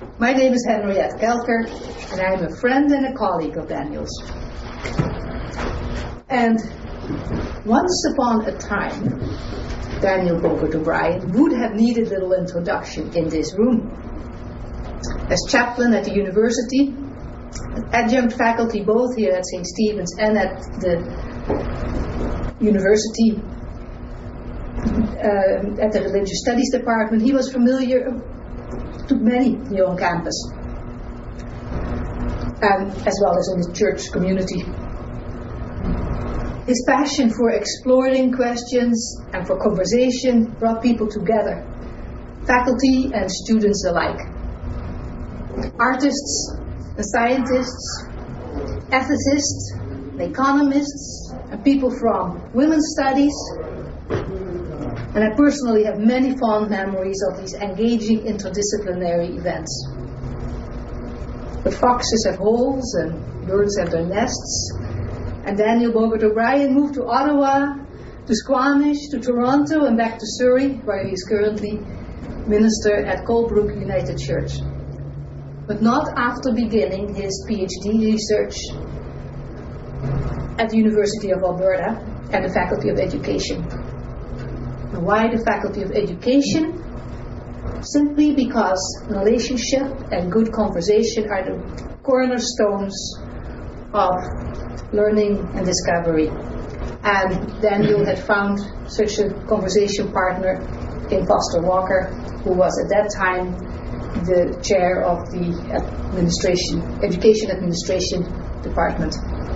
My name is Henriette Kelker, and I am a friend and a colleague of Daniel's. And once upon a time, Daniel Bogert O'Brien would have needed little introduction in this room. As chaplain at the university, adjunct faculty both here at St. Stephen's and at the university, at the religious studies department, he was familiar to many here on campus, as well as in the church community. His passion for exploring questions and for conversation brought people together, faculty and students alike. Artists and scientists, ethicists, economists, and people from women's studies. And I personally have many fond memories of these engaging interdisciplinary events. But foxes have holes and birds have their nests. And Daniel Bogert O'Brien moved to Ottawa, to Squamish, to Toronto, and back to Surrey, where he is currently minister at Colebrook United Church. But not after beginning his PhD research at the University of Alberta and the Faculty of Education. And why the Faculty of Education? Simply because relationship and good conversation are the cornerstones of learning and discovery. And Daniel had found such a conversation partner in Foster Walker, who was at that time the chair of the Education Administration Department.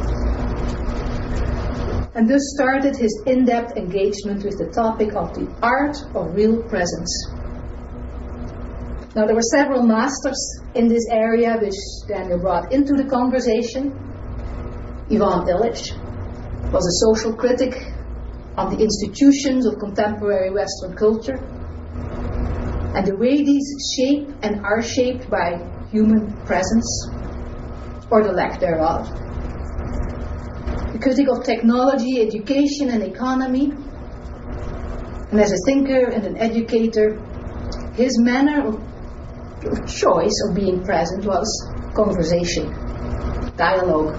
And thus started his in-depth engagement with the topic of the art of real presence. Now, there were several masters in this area which Daniel brought into the conversation. Ivan Illich was a social critic of the institutions of contemporary Western culture and the way these shape and are shaped by human presence, or the lack thereof. A critic of technology, education, and economy. And as a thinker and an educator, his manner of choice of being present was conversation, dialogue.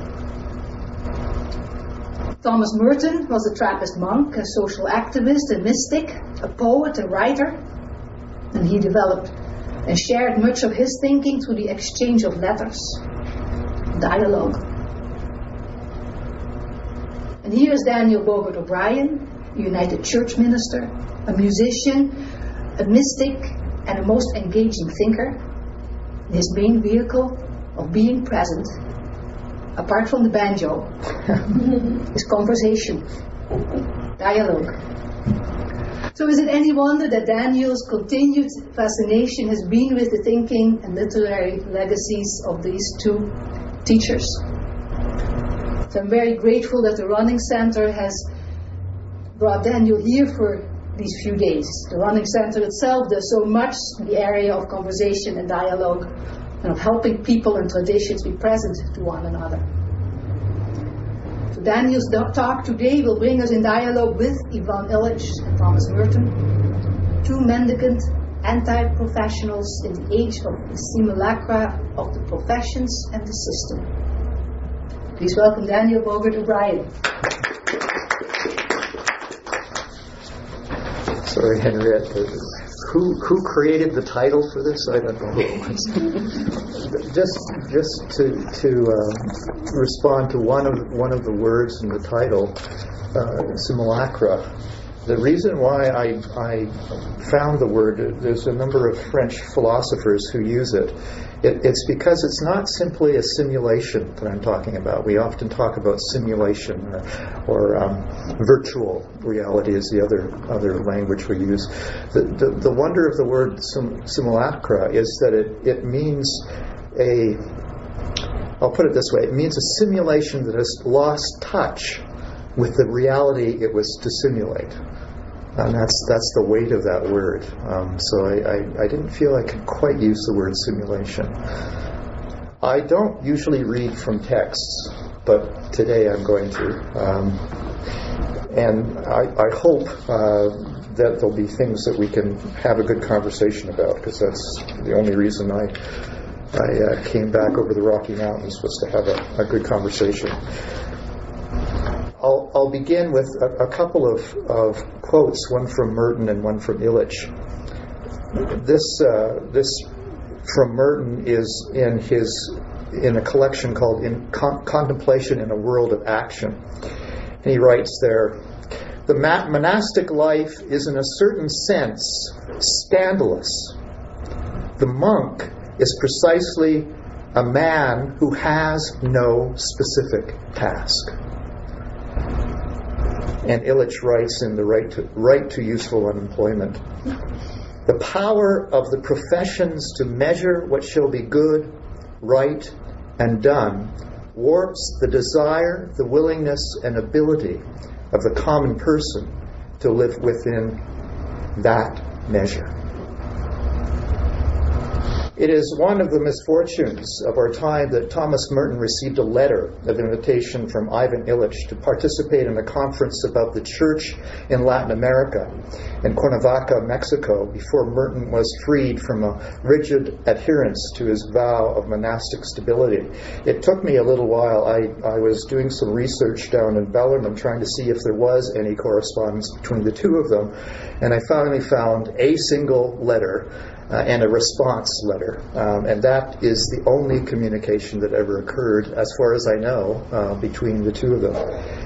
Thomas Merton was a Trappist monk, a social activist, a mystic, a poet, a writer, and he developed and shared much of his thinking through the exchange of letters, dialogue. And here is Daniel Bogert O'Brien, a United Church minister, a musician, a mystic, and a most engaging thinker. His main vehicle of being present, apart from the banjo, is conversation, dialogue. So is it any wonder that Daniel's continued fascination has been with the thinking and literary legacies of these two teachers? So I'm very grateful that the Running Center has brought Daniel here for these few days. The Running Center itself does so much in the area of conversation and dialogue and of helping people and traditions be present to one another. So Daniel's talk today will bring us in dialogue with Ivan Illich and Thomas Merton, two mendicant anti-professionals in the age of the simulacra of the professions and the system. Please welcome Daniel Bogert O'Brien. Sorry, Henriette. Who created the title for this? I don't know who it was. Just to respond to one of the words in the title, simulacra. The reason why I found the word, there's a number of French philosophers who use it. It's because it's not simply a simulation that I'm talking about. We often talk about simulation or virtual reality is the other language we use. The wonder of the word simulacra is that it means I'll put it this way, it means a simulation that has lost touch with the reality it was to simulate. And that's the weight of that word. So I didn't feel I could quite use the word simulation. I don't usually read from texts, but today I'm going to. And I hope that there'll be things that we can have a good conversation about, because that's the only reason I came back over the Rocky Mountains, was to have a good conversation. I'll begin with a couple of quotes, one from Merton and one from Illich. This from Merton is in a collection called Contemplation in a World of Action. And he writes there, "The monastic life is in a certain sense scandalous. The monk is precisely a man who has no specific task." And Illich writes in The Right to Useful Unemployment, "The power of the professions to measure what shall be good, right, and done warps the desire, the willingness, and ability of the common person to live within that measure." It is one of the misfortunes of our time that Thomas Merton received a letter of invitation from Ivan Illich to participate in a conference about the church in Latin America, in Cuernavaca, Mexico, before Merton was freed from a rigid adherence to his vow of monastic stability. It took me a little while. I was doing some research down in Bellarmine trying to see if there was any correspondence between the two of them, and I finally found a single letter and a response letter. And that is the only communication that ever occurred, as far as I know, between the two of them.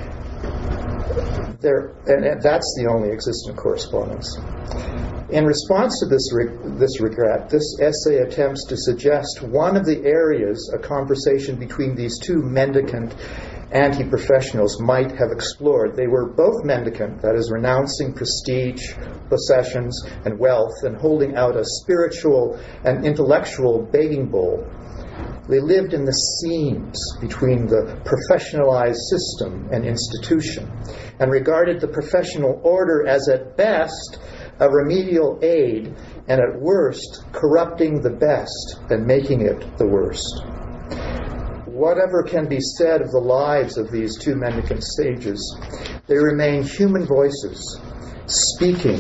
And that's the only existent correspondence. In response to this regret, this essay attempts to suggest one of the areas a conversation between these two mendicant anti-professionals might have explored. They were both mendicant, that is, renouncing prestige, possessions, and wealth, and holding out a spiritual and intellectual begging bowl. They lived in the seams between the professionalized system and institution, and regarded the professional order as at best a remedial aid, and at worst corrupting the best and making it the worst. Whatever can be said of the lives of these two mendicant sages, they remain human voices, speaking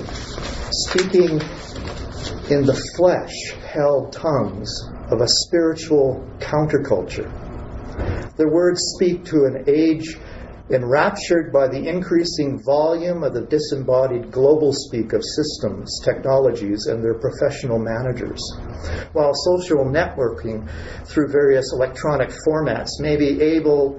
in the flesh-held tongues of a spiritual counterculture. Their words speak to an age enraptured by the increasing volume of the disembodied global speak of systems, technologies, and their professional managers. While social networking through various electronic formats may be able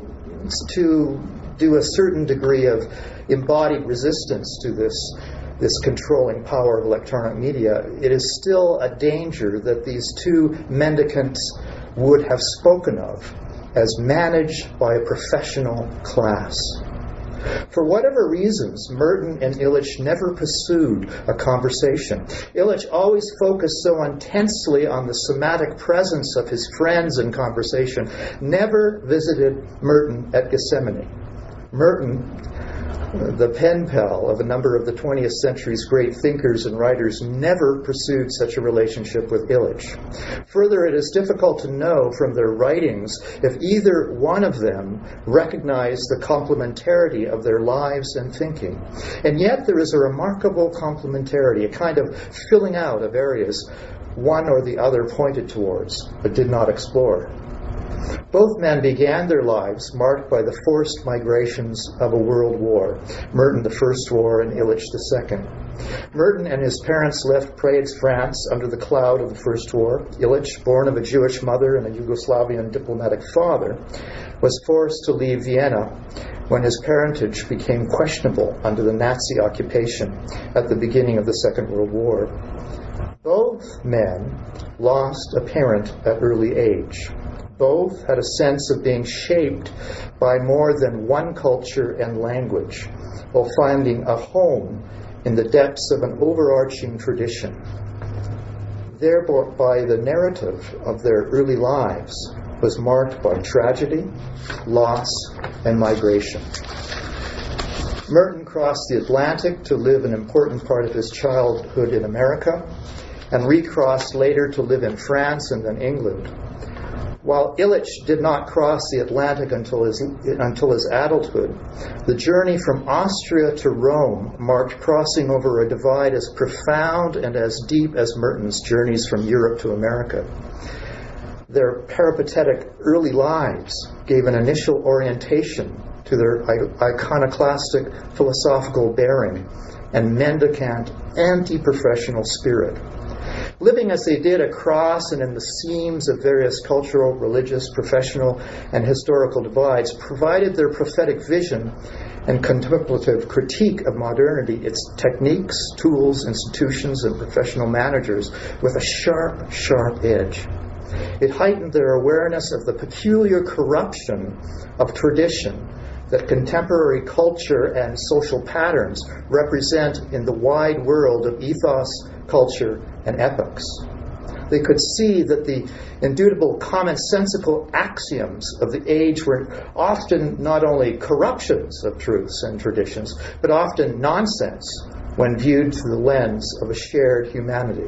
to do a certain degree of embodied resistance to this controlling power of electronic media, it is still a danger that these two mendicants would have spoken of as managed by a professional class. For whatever reasons, Merton and Illich never pursued a conversation. Illich always focused so intensely on the somatic presence of his friends in conversation, never visited Merton at Gethsemane. Merton, the pen pal of a number of the 20th century's great thinkers and writers, never pursued such a relationship with Illich. Further, it is difficult to know from their writings if either one of them recognized the complementarity of their lives and thinking. And yet there is a remarkable complementarity, a kind of filling out of areas one or the other pointed towards, but did not explore. Both men began their lives marked by the forced migrations of a world war. Merton the First War and Illich the Second. Merton and his parents left Prague's France under the cloud of the First War. Illich, born of a Jewish mother and a Yugoslavian diplomatic father, was forced to leave Vienna when his parentage became questionable under the Nazi occupation at the beginning of the Second World War. Both men lost a parent at early age. Both had a sense of being shaped by more than one culture and language, while finding a home in the depths of an overarching tradition. Thereby, the narrative of their early lives was marked by tragedy, loss, and migration. Merton crossed the Atlantic to live an important part of his childhood in America, and recrossed later to live in France and then England. While Illich did not cross the Atlantic until his adulthood, the journey from Austria to Rome marked crossing over a divide as profound and as deep as Merton's journeys from Europe to America. Their peripatetic early lives gave an initial orientation to their iconoclastic philosophical bearing and mendicant, anti-professional spirit. Living as they did across and in the seams of various cultural, religious, professional, and historical divides provided their prophetic vision and contemplative critique of modernity, its techniques, tools, institutions, and professional managers with a sharp, sharp edge. It heightened their awareness of the peculiar corruption of tradition that contemporary culture and social patterns represent in the wide world of ethos, culture, and epochs. They could see that the indubitable commonsensical axioms of the age were often not only corruptions of truths and traditions, but often nonsense when viewed through the lens of a shared humanity.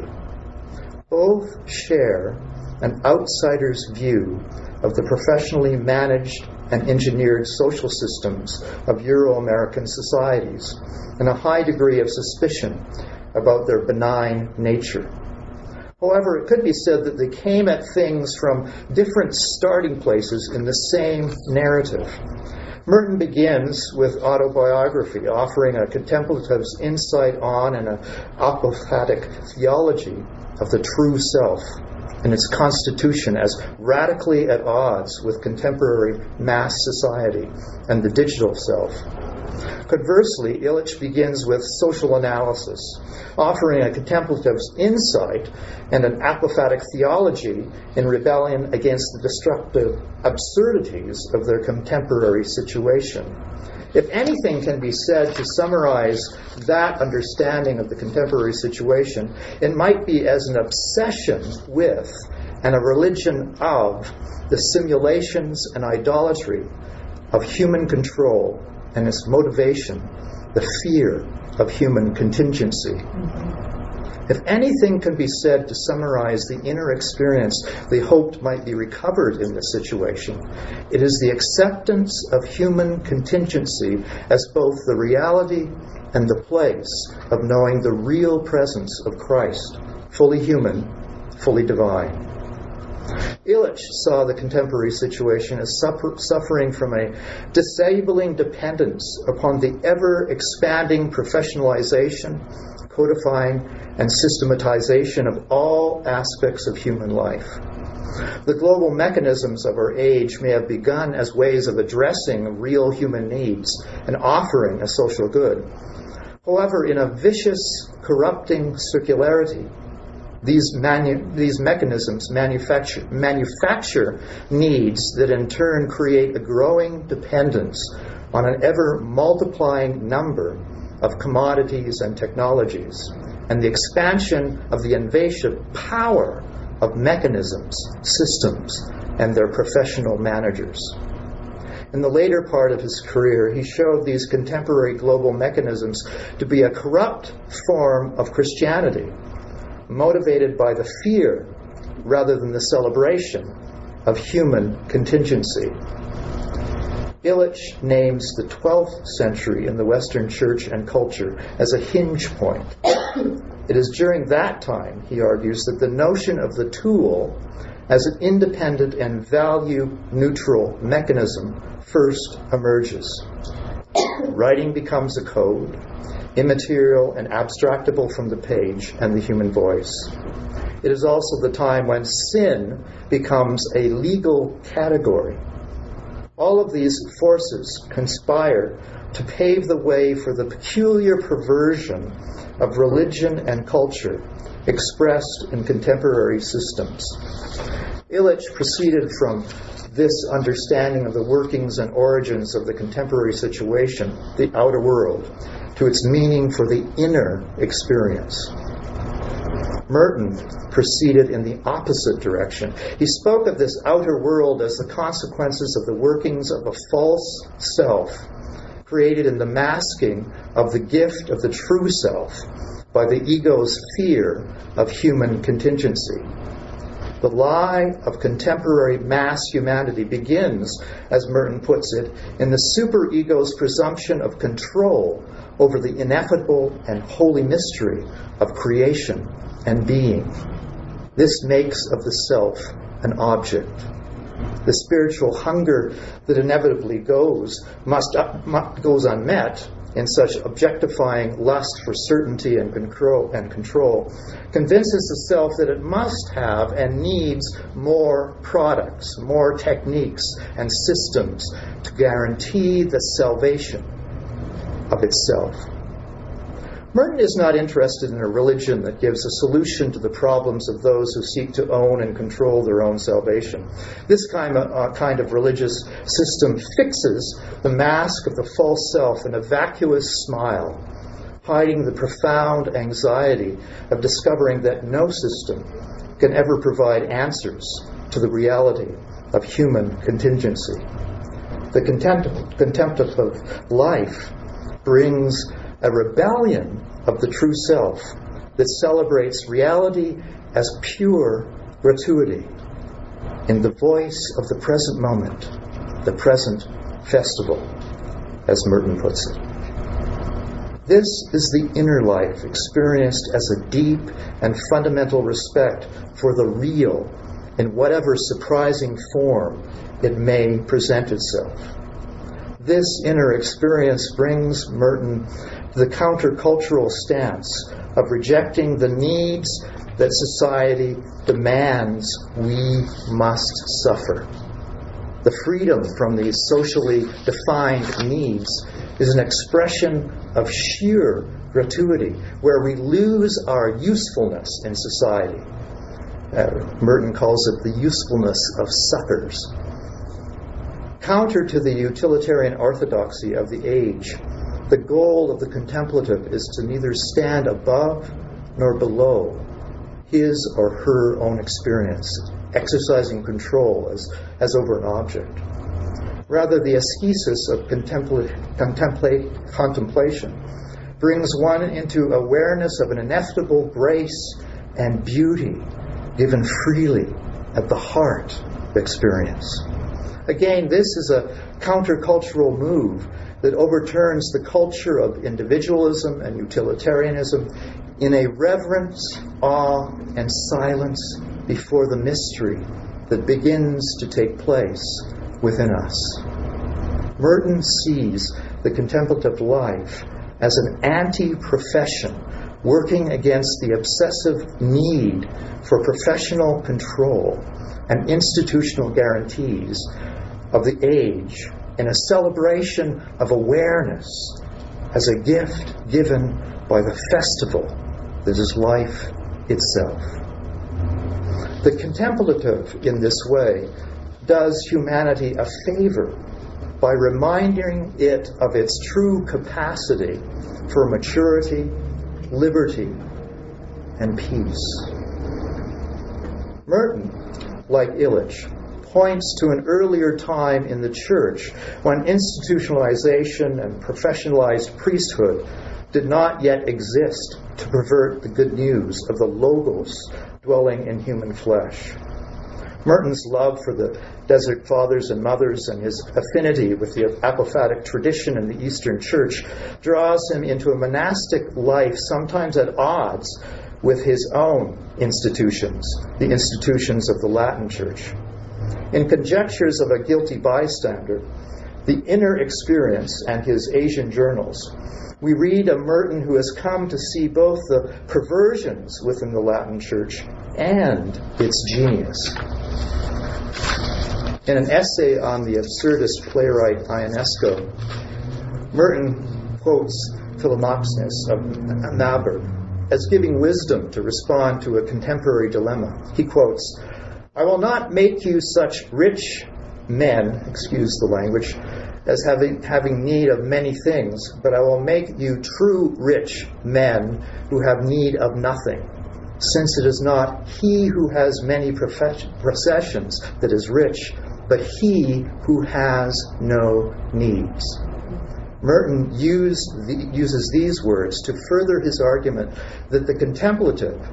Both share an outsider's view of the professionally managed and engineered social systems of Euro-American societies and a high degree of suspicion about their benign nature. However, it could be said that they came at things from different starting places in the same narrative. Merton begins with autobiography, offering a contemplative's insight on and an apophatic theology of the true self and its constitution as radically at odds with contemporary mass society and the digital self. Conversely, Illich begins with social analysis, offering a contemplative's insight and an apophatic theology in rebellion against the destructive absurdities of their contemporary situation. If anything can be said to summarize that understanding of the contemporary situation, it might be as an obsession with and a religion of the simulations and idolatry of human control and its motivation, the fear of human contingency. If anything can be said to summarize the inner experience they hoped might be recovered in this situation, it is the acceptance of human contingency as both the reality and the place of knowing the real presence of Christ, fully human, fully divine. Illich saw the contemporary situation as suffering from a disabling dependence upon the ever-expanding professionalization, codifying, and systematization of all aspects of human life. The global mechanisms of our age may have begun as ways of addressing real human needs and offering a social good. However, in a vicious, corrupting circularity, these mechanisms manufacture needs that in turn create a growing dependence on an ever-multiplying number of commodities and technologies, and the expansion of the invasive power of mechanisms, systems, and their professional managers. In the later part of his career, he showed these contemporary global mechanisms to be a corrupt form of Christianity, motivated by the fear rather than the celebration of human contingency. Illich names the 12th century in the Western church and culture as a hinge point. It is during that time, he argues, that the notion of the tool as an independent and value-neutral mechanism first emerges. Writing becomes a code, immaterial and abstractable from the page and the human voice. It is also the time when sin becomes a legal category. All of these forces conspire to pave the way for the peculiar perversion of religion and culture expressed in contemporary systems. Illich proceeded from this understanding of the workings and origins of the contemporary situation, the outer world, to its meaning for the inner experience. Merton proceeded in the opposite direction. He spoke of this outer world as the consequences of the workings of a false self created in the masking of the gift of the true self by the ego's fear of human contingency. The lie of contemporary mass humanity begins, as Merton puts it, in the superego's presumption of control over the ineffable and holy mystery of creation and being. This makes of the self an object. The spiritual hunger that inevitably goes unmet in such objectifying lust for certainty and control convinces the self that it must have and needs more products, more techniques and systems to guarantee the salvation of itself. Merton is not interested in a religion that gives a solution to the problems of those who seek to own and control their own salvation. This kind of religious system fixes the mask of the false self in a vacuous smile, hiding the profound anxiety of discovering that no system can ever provide answers to the reality of human contingency. The contemplative life brings a rebellion of the true self that celebrates reality as pure gratuity in the voice of the present moment, the present festival, as Merton puts it. This is the inner life experienced as a deep and fundamental respect for the real in whatever surprising form it may present itself. This inner experience brings Merton to the countercultural stance of rejecting the needs that society demands we must suffer. The freedom from these socially defined needs is an expression of sheer gratuity, where we lose our usefulness in society. Merton calls it the usefulness of suckers. Counter to the utilitarian orthodoxy of the age, the goal of the contemplative is to neither stand above nor below his or her own experience, exercising control as over an object. Rather, the ascesis of contemplation brings one into awareness of an ineffable grace and beauty given freely at the heart of experience. Again, this is a countercultural move that overturns the culture of individualism and utilitarianism in a reverence, awe, and silence before the mystery that begins to take place within us. Merton sees the contemplative life as an anti-profession working against the obsessive need for professional control and institutional guarantees of the age, in a celebration of awareness as a gift given by the festival that is life itself. The contemplative, in this way, does humanity a favor by reminding it of its true capacity for maturity, liberty, and peace. Merton, like Illich, points to an earlier time in the church when institutionalization and professionalized priesthood did not yet exist to pervert the good news of the Logos dwelling in human flesh. Merton's love for the Desert Fathers and Mothers and his affinity with the apophatic tradition in the Eastern Church draws him into a monastic life sometimes at odds with his own institutions, the institutions of the Latin Church. In Conjectures of a Guilty Bystander, The Inner Experience, and his Asian Journals, we read of Merton who has come to see both the perversions within the Latin Church and its genius. In an essay on the absurdist playwright Ionesco, Merton quotes Philomaxnus of Naber as giving wisdom to respond to a contemporary dilemma. He quotes, "I will not make you such rich men," excuse the language, "as having need of many things, but I will make you true rich men who have need of nothing, since it is not he who has many possessions that is rich, but he who has no needs." Merton uses these words to further his argument that the contemplative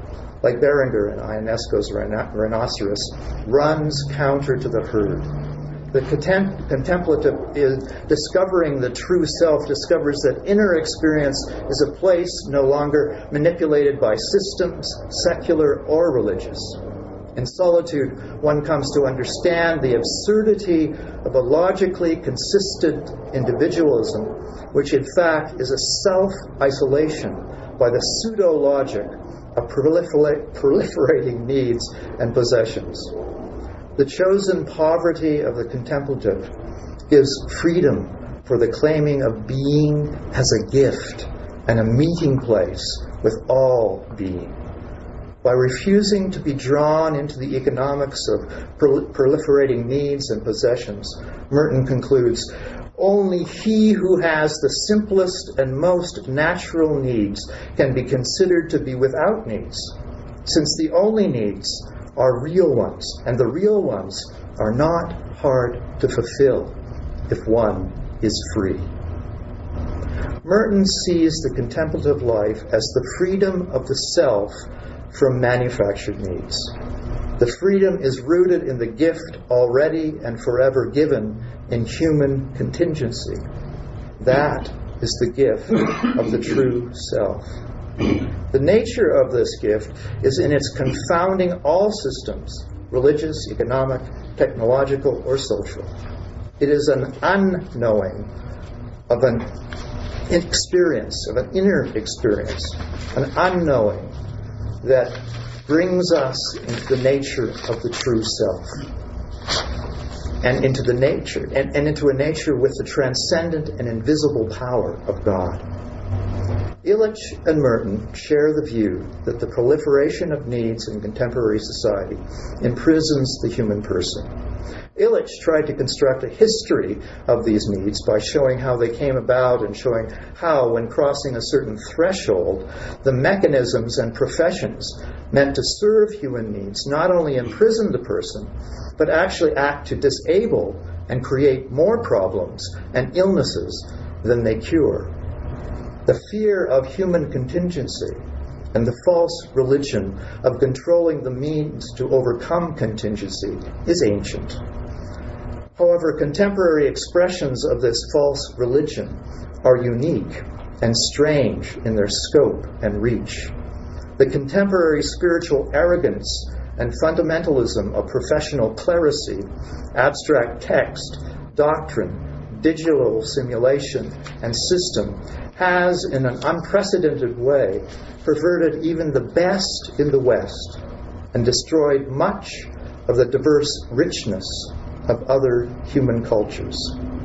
like Berenger and Ionesco's rhinoceros, runs counter to the herd. The contemplative is discovering the true self, discovers that inner experience is a place no longer manipulated by systems, secular or religious. In solitude, one comes to understand the absurdity of a logically consistent individualism, which in fact is a self-isolation by the pseudo-logic of proliferating needs and possessions. The chosen poverty of the contemplative gives freedom for the claiming of being as a gift and a meeting place with all being. By refusing to be drawn into the economics of proliferating needs and possessions, Merton concludes, only he who has the simplest and most natural needs can be considered to be without needs, since the only needs are real ones, and the real ones are not hard to fulfill if one is free. Merton sees the contemplative life as the freedom of the self from manufactured needs. The freedom is rooted in the gift already and forever given in human contingency. That is the gift of the true self. The nature of this gift is in its confounding all systems, religious, economic, technological, or social. It is an unknowing of an experience, of an inner experience, an unknowing that brings us into the nature of the true self, and into the nature, and into a nature with the transcendent and invisible power of God. Illich and Merton share the view that the proliferation of needs in contemporary society imprisons the human person. Illich tried to construct a history of these needs by showing how they came about and showing how, when crossing a certain threshold, the mechanisms and professions meant to serve human needs not only imprison the person, but actually act to disable and create more problems and illnesses than they cure. The fear of human contingency and the false religion of controlling the means to overcome contingency is ancient. However, contemporary expressions of this false religion are unique and strange in their scope and reach. The contemporary spiritual arrogance and fundamentalism of professional clerisy, abstract text, doctrine, digital simulation, and system has, in an unprecedented way, perverted even the best in the West and destroyed much of the diverse richness of other human cultures.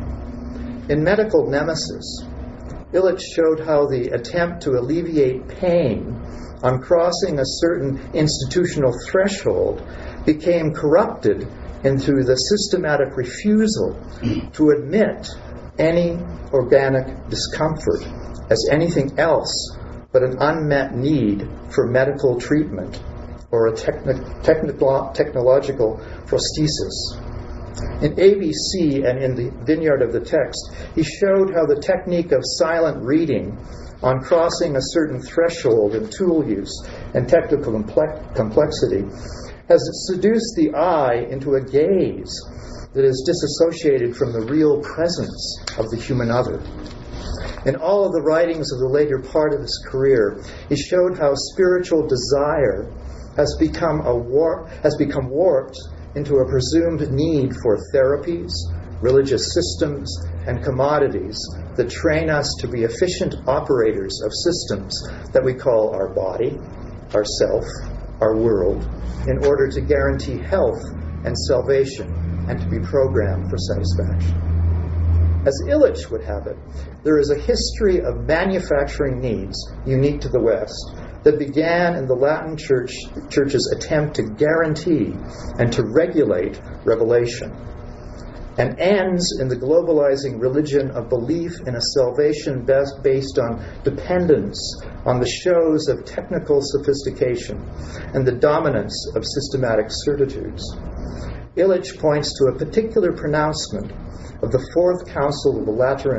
In Medical Nemesis, Illich showed how the attempt to alleviate pain on crossing a certain institutional threshold became corrupted into the systematic refusal to admit any organic discomfort as anything else but an unmet need for medical treatment or a technological prosthesis. In ABC and in the Vineyard of the Text, he showed how the technique of silent reading on crossing a certain threshold in tool use and technical complexity has seduced the eye into a gaze that is disassociated from the real presence of the human other. In all of the writings of the later part of his career, he showed how spiritual desire has become warped into a presumed need for therapies, religious systems, and commodities that train us to be efficient operators of systems that we call our body, our self, our world, in order to guarantee health and salvation and to be programmed for satisfaction. As Illich would have it, there is a history of manufacturing needs unique to the West that began in the Latin Church's attempt to guarantee and to regulate revelation, and ends in the globalizing religion of belief in a salvation based on dependence on the shows of technical sophistication and the dominance of systematic certitudes. Illich points to a particular pronouncement of the Fourth Council of the Lateran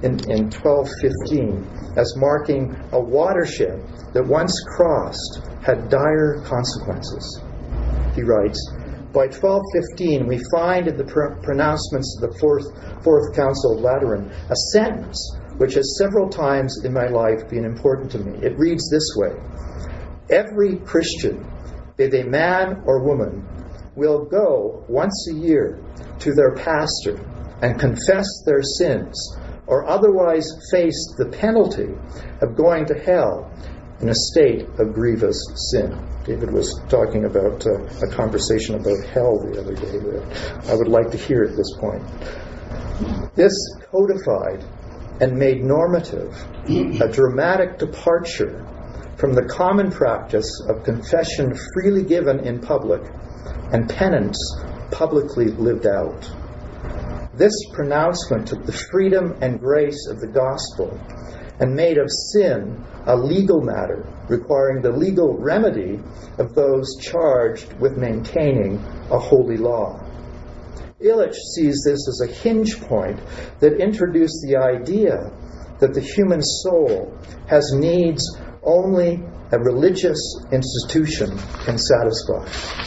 in 1215 as marking a watershed that once crossed had dire consequences. He writes, by 1215 we find in the pronouncements of the Fourth Council of Lateran a sentence which has several times in my life been important to me. It reads this way: every Christian, be they man or woman, will go once a year to their pastor and confess their sins, or otherwise face the penalty of going to hell in a state of grievous sin. David was talking about a conversation about hell the other day that I would like to hear at this point. This codified and made normative a dramatic departure from the common practice of confession freely given in public and penance publicly lived out. This pronouncement took the freedom and grace of the gospel and made of sin a legal matter, requiring the legal remedy of those charged with maintaining a holy law. Illich sees this as a hinge point that introduced the idea that the human soul has needs only a religious institution can satisfy.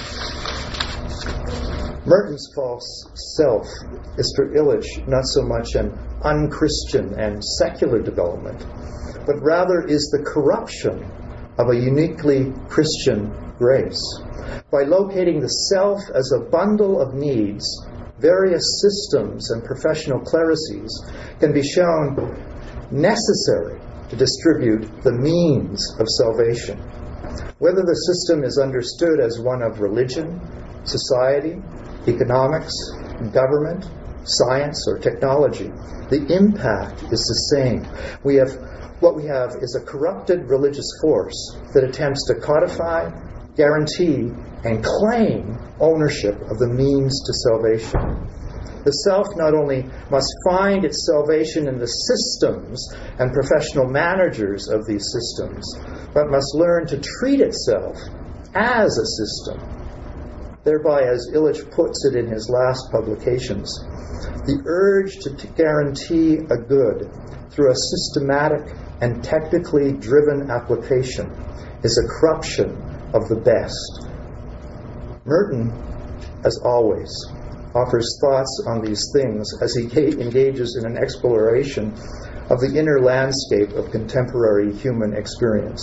Merton's false self is for Illich not so much an unchristian and secular development, but rather is the corruption of a uniquely Christian grace. By locating the self as a bundle of needs, various systems and professional clerisy can be shown necessary to distribute the means of salvation. Whether the system is understood as one of religion, society, economics, government, science, or technology, the impact is the same. What we have is a corrupted religious force that attempts to codify, guarantee, and claim ownership of the means to salvation. The self not only must find its salvation in the systems and professional managers of these systems, but must learn to treat itself as a system. Thereby, as Illich puts it in his last publications, the urge to guarantee a good through a systematic and technically driven application is a corruption of the best. Merton, as always, offers thoughts on these things as he engages in an exploration of the inner landscape of contemporary human experience.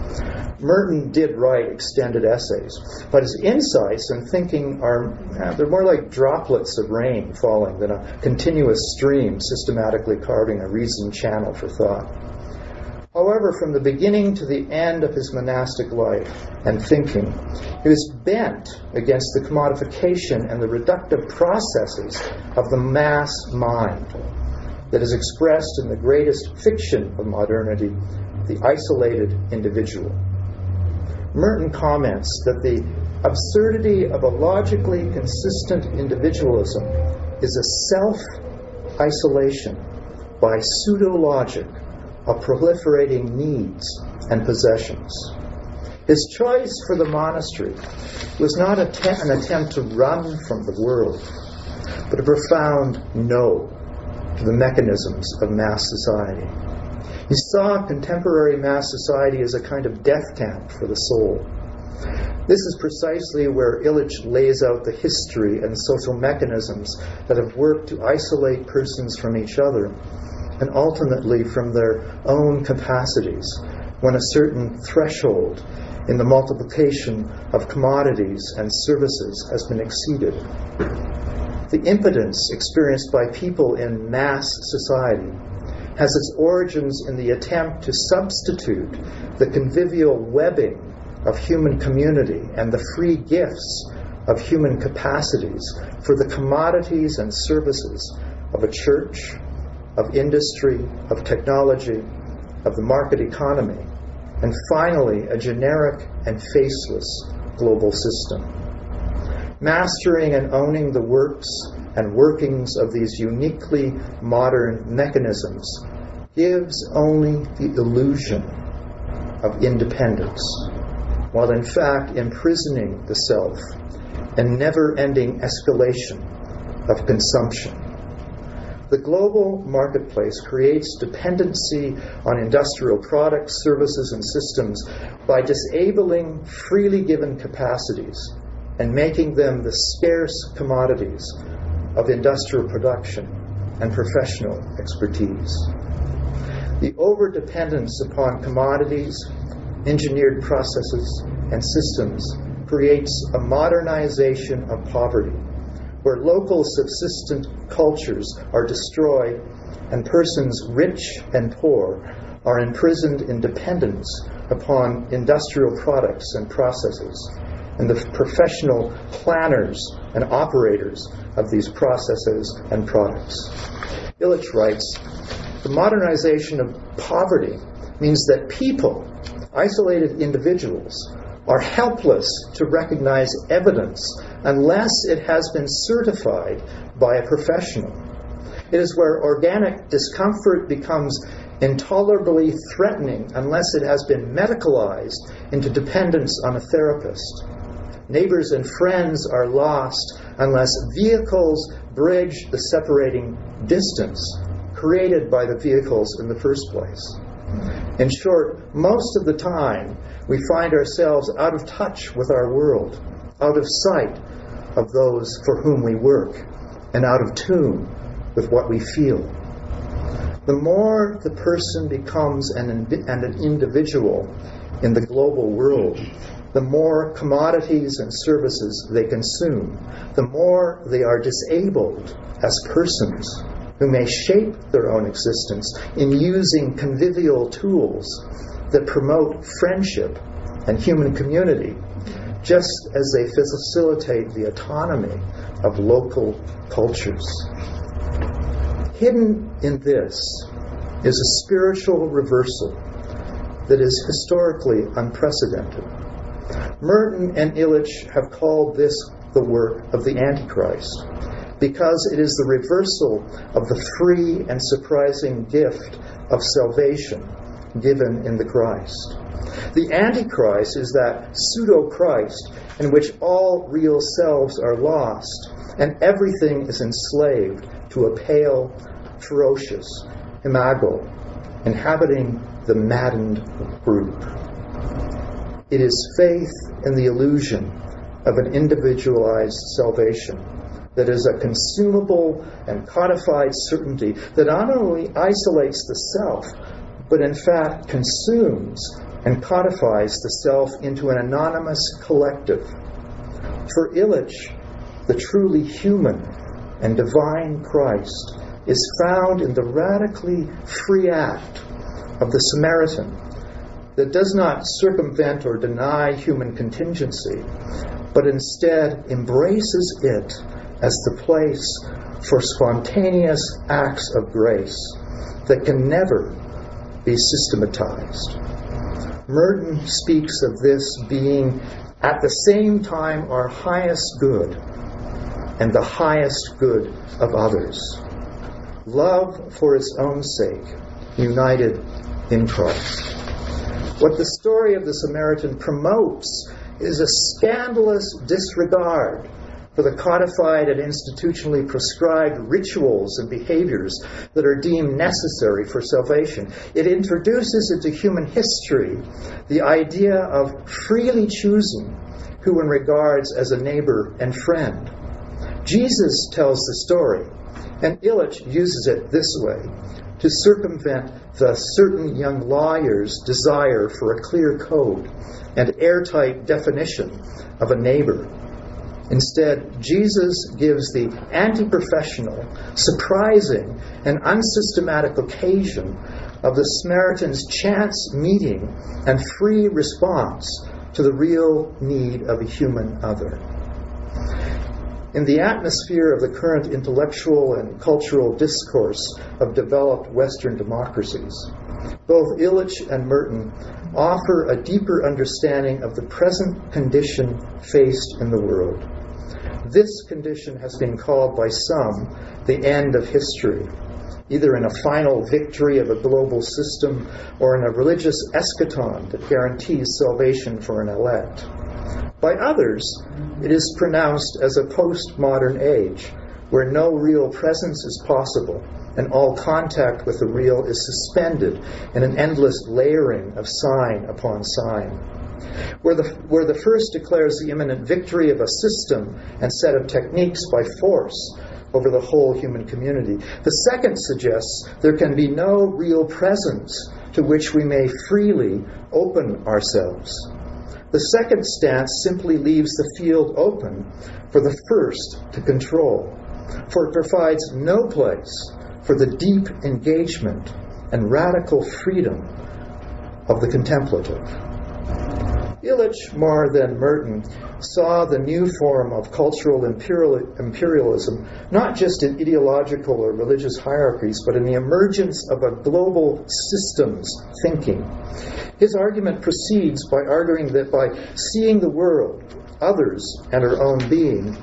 Merton did write extended essays, but his insights and thinking they're more like droplets of rain falling than a continuous stream systematically carving a reasoned channel for thought. However, from the beginning to the end of his monastic life and thinking, he was bent against the commodification and the reductive processes of the mass mind that is expressed in the greatest fiction of modernity, the isolated individual. Merton comments that the absurdity of a logically consistent individualism is a self-isolation by pseudo-logic of proliferating needs and possessions. His choice for the monastery was not an attempt to run from the world, but a profound no to the mechanisms of mass society. He saw contemporary mass society as a kind of death camp for the soul. This is precisely where Illich lays out the history and social mechanisms that have worked to isolate persons from each other and ultimately from their own capacities when a certain threshold in the multiplication of commodities and services has been exceeded. The impotence experienced by people in mass society has its origins in the attempt to substitute the convivial webbing of human community and the free gifts of human capacities for the commodities and services of a church, of industry, of technology, of the market economy, and finally a generic and faceless global system. Mastering and owning the works and workings of these uniquely modern mechanisms gives only the illusion of independence, while in fact imprisoning the self in never-ending escalation of consumption. The global marketplace creates dependency on industrial products, services, and systems by disabling freely given capacities and making them the scarce commodities of industrial production and professional expertise. The overdependence upon commodities, engineered processes, and systems creates a modernization of poverty, where local subsistent cultures are destroyed and persons rich and poor are imprisoned in dependence upon industrial products and processes and the professional planners and operators of these processes and products. Illich writes, the modernization of poverty means that people, isolated individuals, are helpless to recognize evidence unless it has been certified by a professional. It is where organic discomfort becomes intolerably threatening unless it has been medicalized into dependence on a therapist. Neighbors and friends are lost unless vehicles bridge the separating distance created by the vehicles in the first place. In short, most of the time, we find ourselves out of touch with our world, out of sight of those for whom we work, and out of tune with what we feel. The more the person becomes an individual in the global world, the more commodities and services they consume, the more they are disabled as persons who may shape their own existence in using convivial tools that promote friendship and human community, just as they facilitate the autonomy of local cultures. Hidden in this is a spiritual reversal that is historically unprecedented. Merton and Illich have called this the work of the Antichrist, because it is the reversal of the free and surprising gift of salvation given in the Christ. The Antichrist is that pseudo-Christ in which all real selves are lost and everything is enslaved to a pale, ferocious imago inhabiting the maddened group. It is faith in the illusion of an individualized salvation that is a consumable and codified certainty that not only isolates the self, but in fact consumes and codifies the self into an anonymous collective. For Illich, the truly human and divine Christ is found in the radically free act of the Samaritan that does not circumvent or deny human contingency, but instead embraces it as the place for spontaneous acts of grace that can never be systematized. Merton speaks of this being at the same time our highest good and the highest good of others. Love for its own sake, united in Christ. What the story of the Samaritan promotes is a scandalous disregard for the codified and institutionally prescribed rituals and behaviors that are deemed necessary for salvation. It introduces into human history the idea of freely choosing who one regards as a neighbor and friend. Jesus tells the story, and Illich uses it this way to circumvent the certain young lawyer's desire for a clear code and airtight definition of a neighbor. Instead, Jesus gives the anti-professional, surprising, and unsystematic occasion of the Samaritan's chance meeting and free response to the real need of a human other. In the atmosphere of the current intellectual and cultural discourse of developed Western democracies, both Illich and Merton offer a deeper understanding of the present condition faced in the world. This condition has been called by some the end of history, either in a final victory of a global system or in a religious eschaton that guarantees salvation for an elect. By others, it is pronounced as a postmodern age where no real presence is possible and all contact with the real is suspended in an endless layering of sign upon sign. Where the first declares the imminent victory of a system and set of techniques by force over the whole human community, the second suggests there can be no real presence to which we may freely open ourselves. The second stance simply leaves the field open for the first to control, for it provides no place for the deep engagement and radical freedom of the contemplative. Illich, more than Merton, saw the new form of cultural imperialism not just in ideological or religious hierarchies, but in the emergence of a global systems thinking. His argument proceeds by arguing that by seeing the world, others, and our own being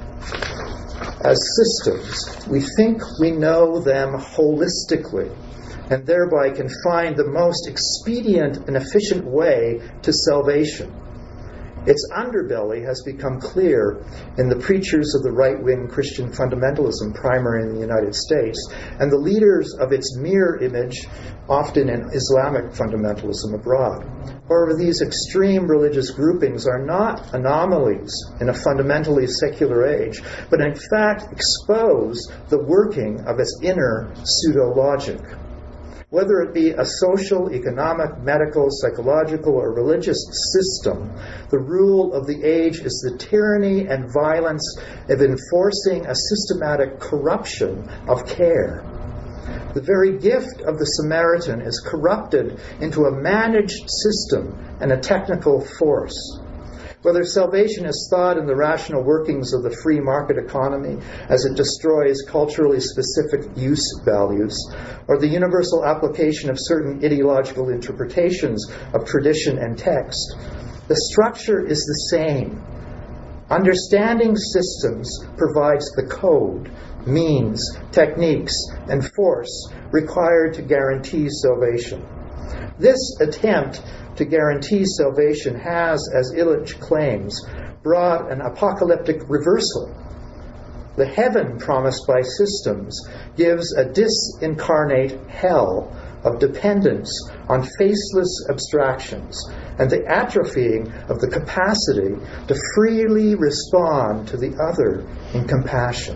as systems, we think we know them holistically, and thereby can find the most expedient and efficient way to salvation. Its underbelly has become clear in the preachers of the right-wing Christian fundamentalism primary in the United States and the leaders of its mirror image, often in Islamic fundamentalism abroad. However, these extreme religious groupings are not anomalies in a fundamentally secular age, but in fact expose the working of its inner pseudo-logic. Whether it be a social, economic, medical, psychological, or religious system, the rule of the age is the tyranny and violence of enforcing a systematic corruption of care. The very gift of the Samaritan is corrupted into a managed system and a technical force. Whether salvation is thought in the rational workings of the free market economy as it destroys culturally specific use values, or the universal application of certain ideological interpretations of tradition and text, the structure is the same. Understanding systems provides the code, means, techniques, and force required to guarantee salvation. This attempt to guarantee salvation has, as Illich claims, brought an apocalyptic reversal. The heaven promised by systems gives a disincarnate hell of dependence on faceless abstractions and the atrophying of the capacity to freely respond to the other in compassion.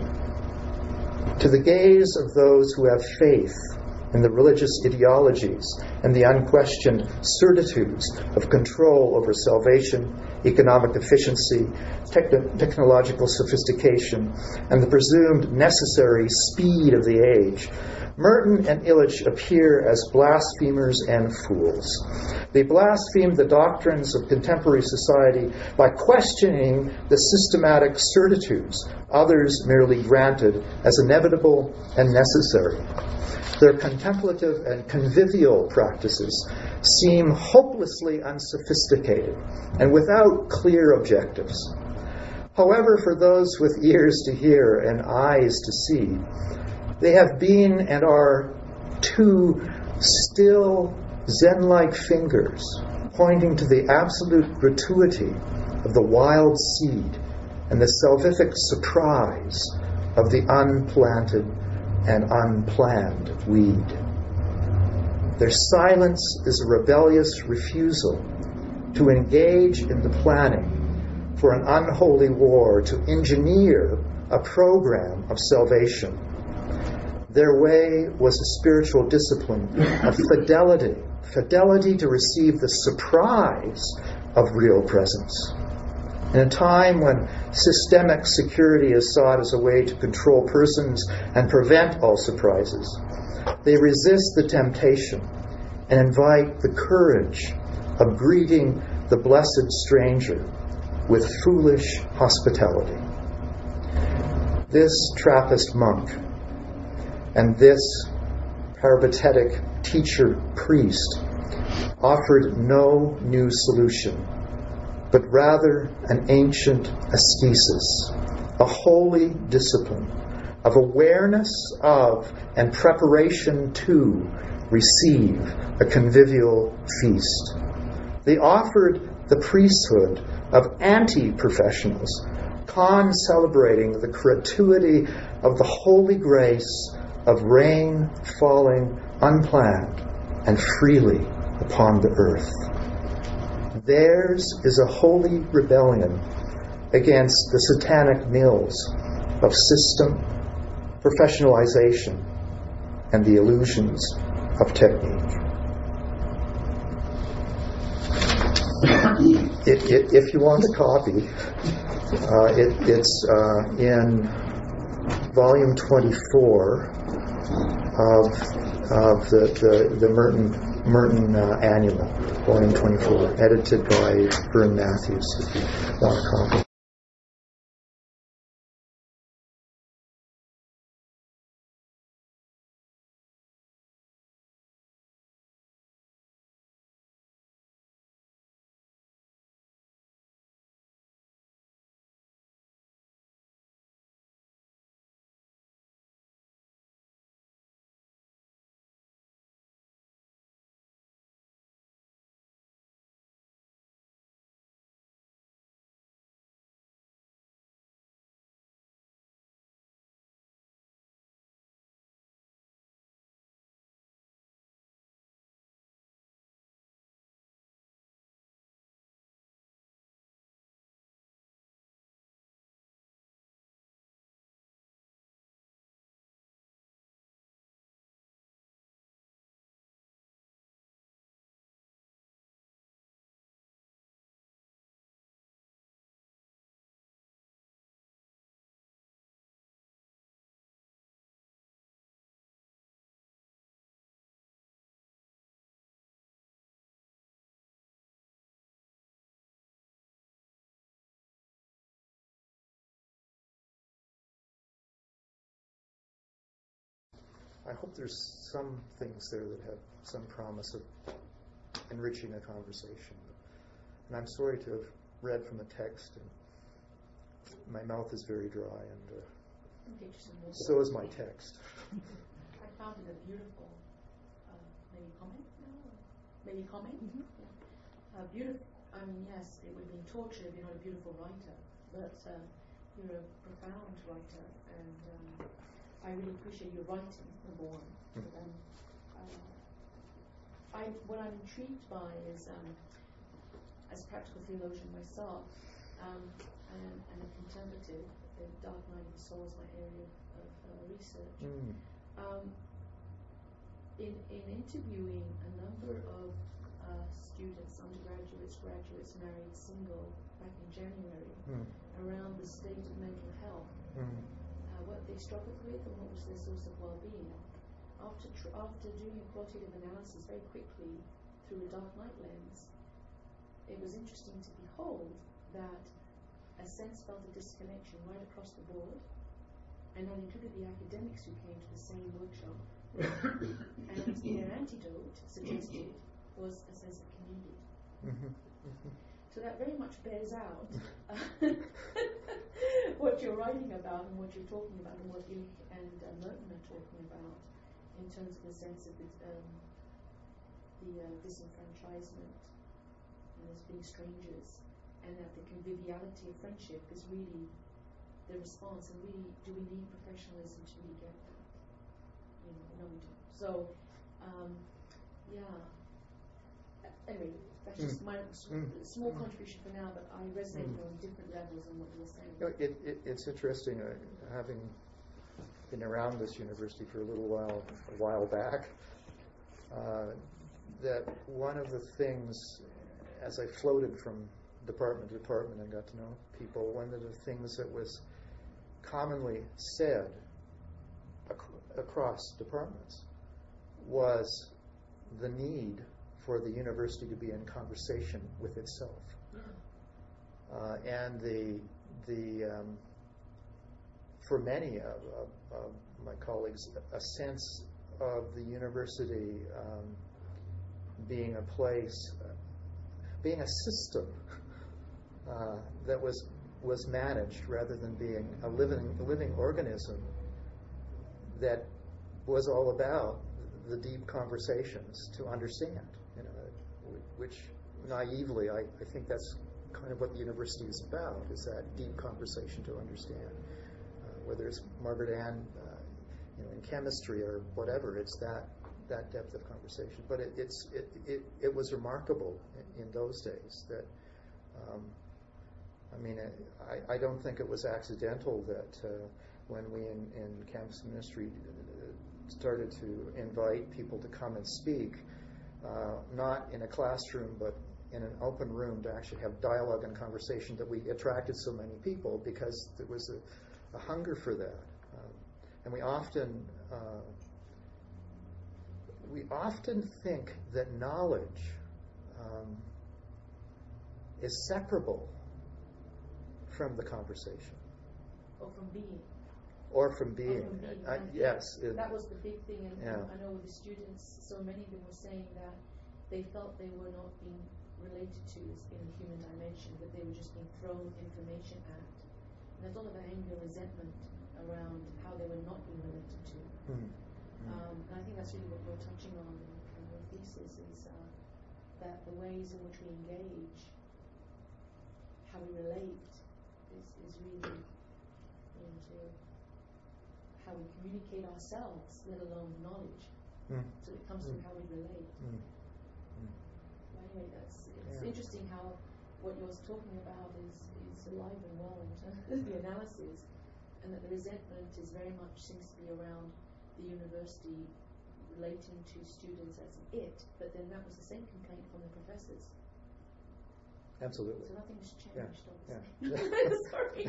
To the gaze of those who have faith in the religious ideologies and the unquestioned certitudes of control over salvation, economic efficiency, technological sophistication, and the presumed necessary speed of the age, Merton and Illich appear as blasphemers and fools. They blaspheme the doctrines of contemporary society by questioning the systematic certitudes others merely granted as inevitable and necessary. Their contemplative and convivial practices seem hopelessly unsophisticated and without clear objectives. However, for those with ears to hear and eyes to see, they have been and are two still Zen-like fingers pointing to the absolute gratuity of the wild seed and the salvific surprise of the unplanted and unplanned weed. Their silence is a rebellious refusal to engage in the planning for an unholy war to engineer a program of salvation. Their way was a spiritual discipline of fidelity to receive the surprise of real presence. In a time when systemic security is sought as a way to control persons and prevent all surprises, they resist the temptation and invite the courage of greeting the blessed stranger with foolish hospitality. This Trappist monk and this peripatetic teacher priest offered no new solution, but rather an ancient ascesis, a holy discipline of awareness of and preparation to receive a convivial feast. They offered the priesthood of anti-professionals, celebrating the gratuity of the holy grace of rain falling unplanned and freely upon the earth. Theirs is a holy rebellion against the satanic mills of system, professionalization, and the illusions of technique. If you want a copy, it's in volume 24 of the Merton Annual, volume 24, edited by Vern Matthews. If you want a copy. I hope there's some things there that have some promise of enriching a conversation. And I'm sorry to have read from the text, and my mouth is very dry, and so is my text. I found it a beautiful, maybe comment? Mm-hmm. Yeah. Beautiful. I mean, yes, it would have been torture if you're not a beautiful writer, but you're a profound writer, and I really appreciate your writing, number one. What I'm intrigued by is, as a practical theologian myself, and a contemplative, the Dark Night of the Soul is my area of research. In interviewing a number of students, undergraduates, graduates, married, single, back in January, around the state of mental health, what they struggled with and what was their source of well-being. After doing a qualitative analysis very quickly through a Dark Night lens, it was interesting to behold that a sense felt a disconnection right across the board, and that included the academics who came to the same workshop. And their antidote suggested was a sense of community. So that very much bears out what you're writing about and what you're talking about and what Illich and Merton are talking about in terms of the sense of the disenfranchisement and as being strangers, and that the conviviality of friendship is really the response. And really, do we need professionalism to really get that? No, we don't. So, anyway, that's just my small contribution for now, but I resonate on different levels on what you were saying. It's interesting, having been around this university for a while back, that one of the things, as I floated from department to department and got to know people, one of the things that was commonly said across departments was the need for the university to be in conversation with itself, and for many of my colleagues, a sense of the university being a place, being a system that was managed rather than being a living organism that was all about the deep conversations to understand, which naively I think that's kind of what the university is about, is that deep conversation to understand. Whether it's Margaret Ann in chemistry or whatever. It's that depth of conversation. But it was remarkable in those days that. I don't think it was accidental that when we in campus ministry started to invite people to come and speak, not in a classroom but in an open room, to actually have dialogue and conversation, that we attracted so many people because there was a hunger for that. And we often think that knowledge is separable from the conversation. Or from being. Yes. That was the big thing. And I know with the students, so many of them were saying that they felt they were not being related to in the human dimension, that they were just being thrown information at. And there's a lot of anger, resentment around how they were not being related to. And I think that's really what you're touching on in your thesis, is that the ways in which we engage, how we relate, is really into how we communicate ourselves, let alone knowledge. So it comes from how we relate. Anyway, it's interesting how what you're talking about is alive and well in terms of the analysis, and that the resentment is very much seems to be around the university relating to students as it, but then that was the same complaint from the professors. Absolutely. So nothing's changed, obviously. Sorry.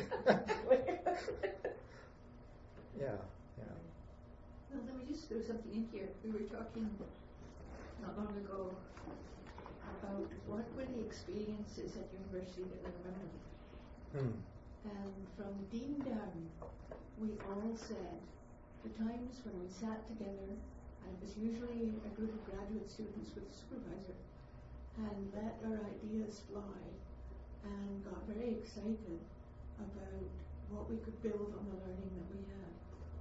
Well, let me just throw something in here. We were talking not long ago about what were the experiences at university that were memorable. And from the dean down, we all said the times when we sat together, and it was usually a group of graduate students with a supervisor, and let our ideas fly and got very excited about what we could build on the learning that we had.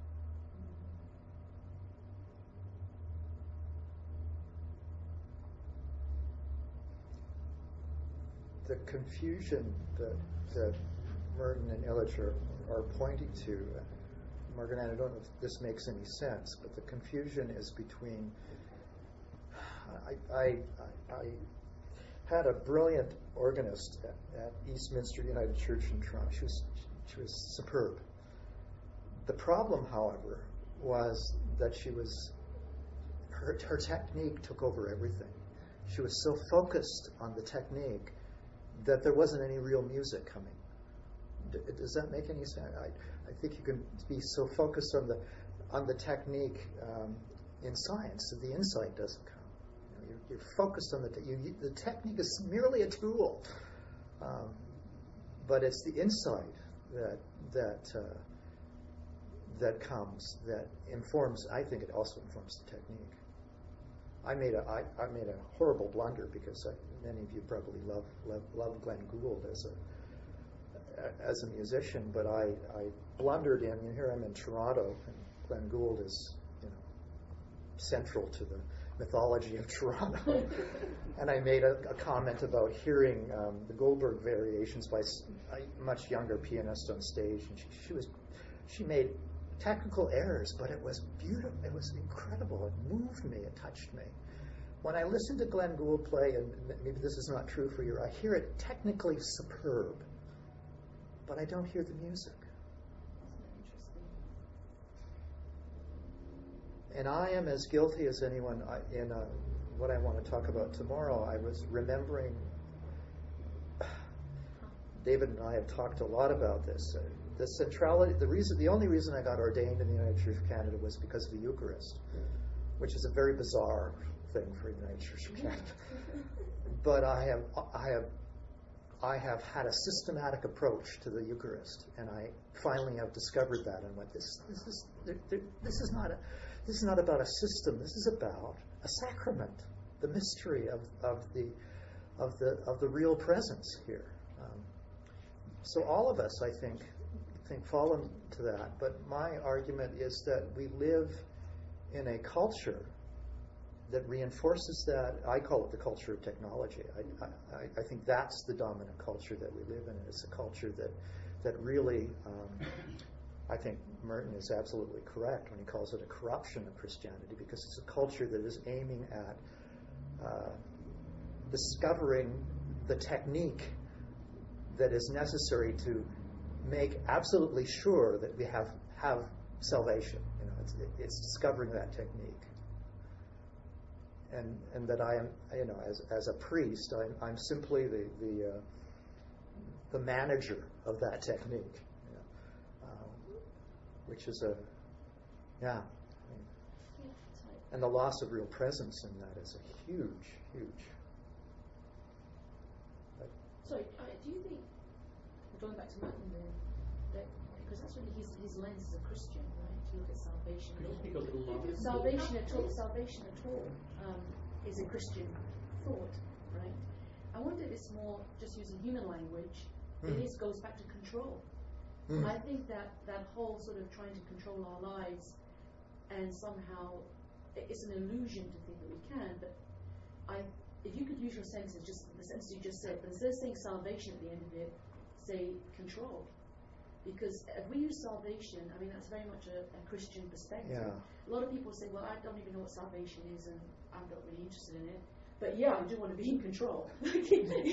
The confusion that Merton and Illich are pointing to, Margaret, I don't know if this makes any sense, but the confusion is between. I had a brilliant organist at Eastminster United Church in Toronto. She was superb. The problem, however, was that her technique took over everything. She was so focused on the technique that there wasn't any real music coming. Does that make any sense? I think you can be so focused on the technique in science that the insight doesn't come. You're focused on the technique is merely a tool, but it's the insight that comes, that informs. I think it also informs the technique. I made a horrible blunder because many of you probably love Glenn Gould as a musician, but I blundered in. Here I'm in Toronto, and Glenn Gould is central to the mythology of Toronto. And I made a comment about hearing the Goldberg variations by a much younger pianist on stage, and she made technical errors, but it was beautiful. It was incredible. It moved me. It touched me. When I listen to Glenn Gould play, and maybe this is not true for you, I hear it technically superb, but I don't hear the music. And I am as guilty as anyone in what I want to talk about tomorrow. I was remembering, David and I have talked a lot about this. The centrality, the only reason I got ordained in the United Church of Canada was because of the Eucharist, which is a very bizarre thing for the United Church of Canada. But I have had a systematic approach to the Eucharist, and I finally have discovered that and went, this is not about a system. This is about a sacrament, the mystery of the real presence here. So all of us, I think fall into that. But my argument is that we live in a culture that reinforces that. I call it the culture of technology. I think that's the dominant culture that we live in. It's a culture that really I think Merton is absolutely correct when he calls it a corruption of Christianity, because it's a culture that is aiming at discovering the technique that is necessary to make absolutely sure that we have salvation. It's discovering that technique, and that I am, as a priest, I'm simply the manager of that technique, which is and the loss of real presence in that is a huge. Sorry, do you think, going back to Merton then, that, because that's really his lens as a Christian, right, to look at salvation. Could you speak a little louder? Salvation at all is a Christian thought, right? I wonder if it's more, just using human language, goes back to control. I think that whole sort of trying to control our lives, and somehow it's an illusion to think that we can, but if you could use your senses, just the sentence you just said, but instead of saying salvation at the end of it, say control. Because if we use salvation, I mean, that's very much a Christian perspective. Yeah. A lot of people say, well, I don't even know what salvation is, and I'm not really interested in it. But yeah, I do want to be in control. And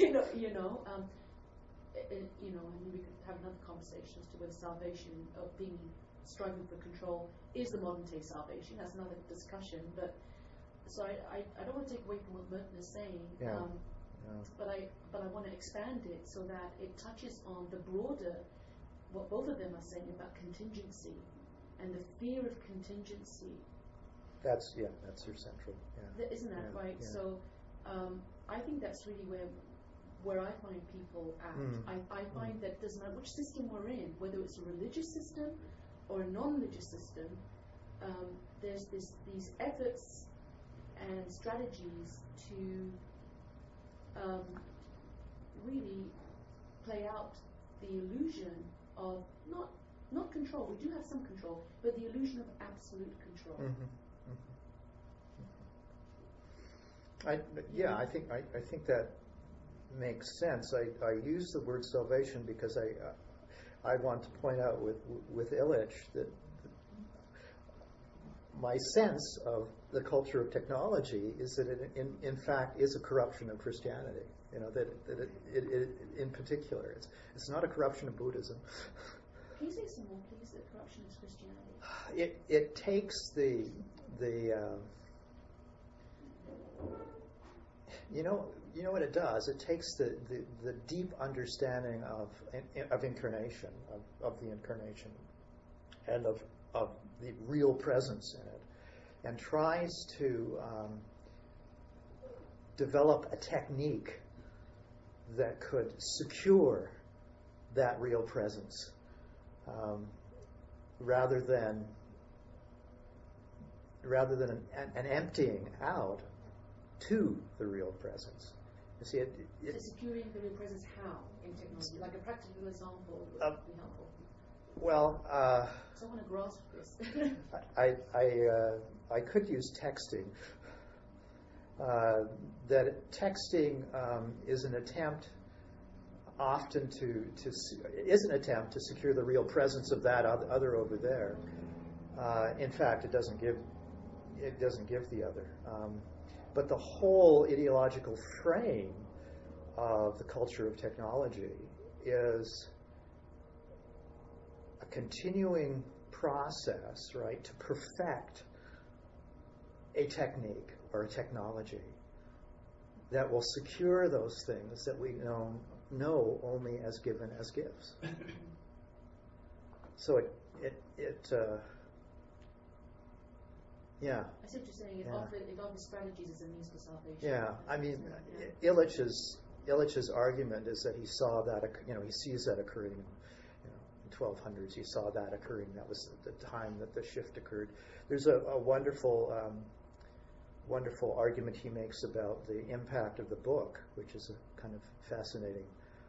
we could have another conversation as to whether salvation, of being striving for control, is the modern day salvation. That's another discussion. But so I don't want to take away from what Merton is saying. But I want to expand it so that it touches on the broader, what both of them are saying about contingency and the fear of contingency. That's your central. Yeah. Isn't that right? Yeah. So I think that's really where I find people at. I find that it doesn't matter which system we're in, whether it's a religious system or a non-religious system, there's these efforts and strategies to really play out the illusion of not control. We do have some control, but the illusion of absolute control. I think that makes sense. I use the word salvation because I want to point out with Illich that my sense of the culture of technology is that it in fact is a corruption of Christianity. That it in particular, it's not a corruption of Buddhism. Can you say some more, please? The corruption of Christianity. It takes the you know what it does. It takes the deep understanding of incarnation, of the incarnation, and of the real presence in it, and tries to develop a technique that could secure that real presence, rather than an emptying out to the real presence. You see, securing the real presence how in technology? Like a practical example would be helpful. Well, so I want to grasp this. I could use texting. That texting is an attempt often to secure the real presence of that other over there. In fact, it doesn't give the other. But the whole ideological frame of the culture of technology is a continuing process, right, to perfect a technique or a technology that will secure those things that we know only as given as gifts. So it yeah. I see what you're saying. It offers strategies as a means for salvation. Yeah, I mean, Illich's argument is that he saw that, he sees that occurring in 1200s. He saw that occurring. That was the time that the shift occurred. There's a wonderful argument he makes about the impact of the book, which is a kind of fascinating.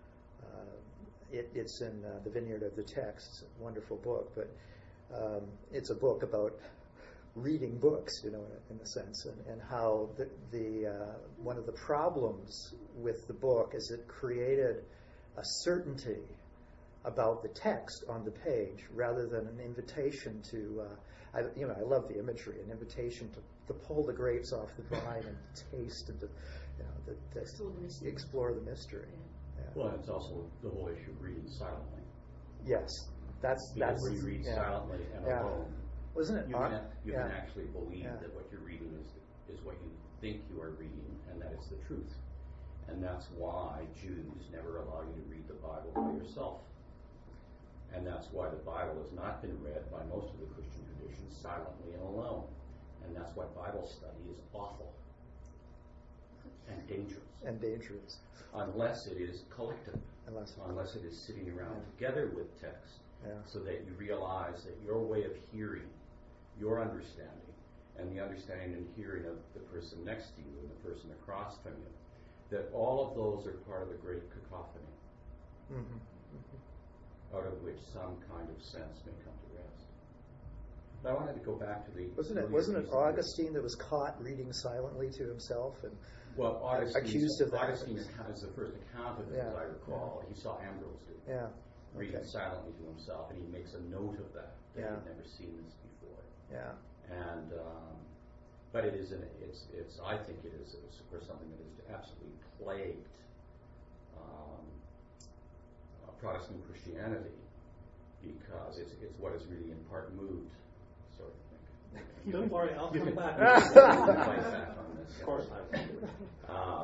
It's in The Vineyard of the Text. It's a wonderful book, but it's a book about reading books, in a sense, and how the one of the problems with the book is it created a certainty about the text on the page rather than an invitation to, I love the imagery, an invitation to pull the grapes off the vine and taste and to, explore the mystery. Yeah. Well, it's also the whole issue of reading silently. Yes, that's where you read silently and alone. Wasn't it? You can actually believe that what you're reading is what you think you are reading, and that is the truth. And that's why Jews never allow you to read the Bible by yourself. And that's why the Bible has not been read by most of the Christian traditions silently and alone. And that's why Bible study is awful and dangerous. Unless it is collective. Unless it is sitting around together with text. So that you realize that your way of hearing, your understanding, and the understanding and hearing of the person next to you and the person across from you, that all of those are part of the great cacophony, out of which some kind of sense may come to rest. But I wanted to go back to the... Wasn't it Augustine that was caught reading silently to himself and accused of that? Augustine has the first account of it, as I recall. He saw Ambrose do it. Reading silently to himself, and he makes a note of that. He'd never seen this before. And but it is I think it is of course something that has absolutely plagued Protestant Christianity, because it's what is really in part moved, sort of thing. Don't worry, I'll come back. Of course I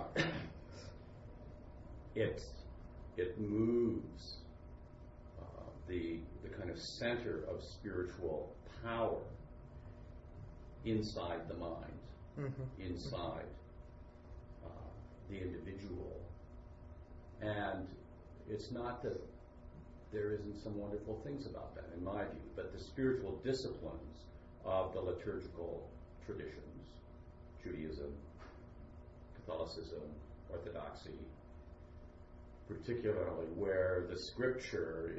it moves the kind of center of spiritual power inside the mind, inside the individual. And it's not that there isn't some wonderful things about that, in my view, but the spiritual disciplines of the liturgical traditions, Judaism, Catholicism, Orthodoxy, particularly where the scripture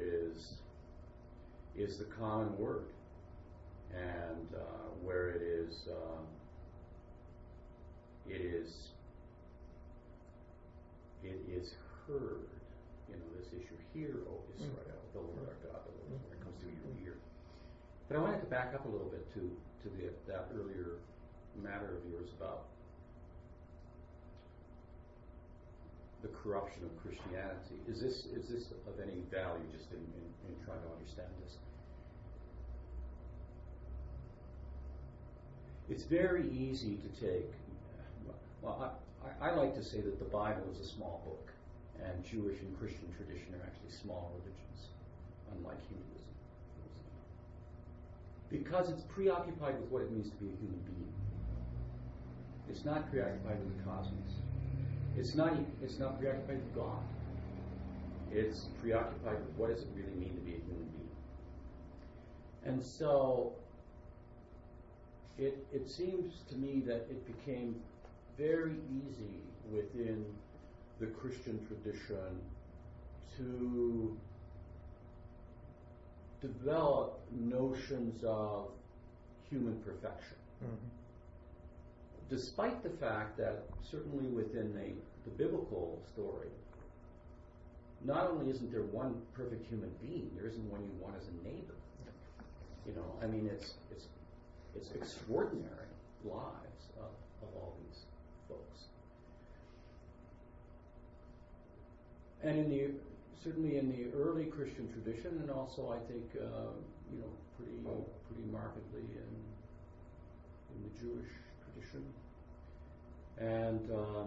is the common word, and where it is heard. This issue, hear, O Israel, the Lord our God, the Lord, when it comes through your ear. But I wanted to back up a little bit to that earlier matter of yours about the corruption of Christianity. Is this of any value, just in trying to understand this? It's very easy to take. Well, I like to say that the Bible is a small book, and Jewish and Christian tradition are actually small religions, unlike Hinduism, because it's preoccupied with what it means to be a human being. It's not preoccupied with the cosmos. It's not preoccupied with God. It's preoccupied with what does it really mean to be a human being. And so it seems to me that it became very easy within the Christian tradition to develop notions of human perfection. Despite the fact that certainly within the biblical story, not only isn't there one perfect human being, there isn't one you want as a neighbor. It's extraordinary lives of all these folks. And certainly in the early Christian tradition, and also I think pretty markedly in the Jewish tradition, and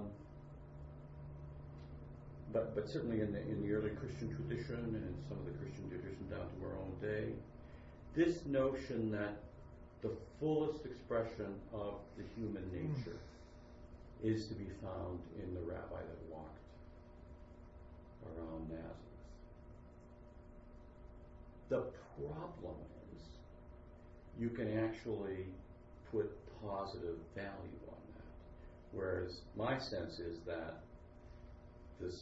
but certainly in the early Christian tradition and in some of the Christian tradition down to our own day, this notion that the fullest expression of the human nature is to be found in the rabbi that walked around Nazareth. The problem is you can actually put positive value on that, whereas my sense is that the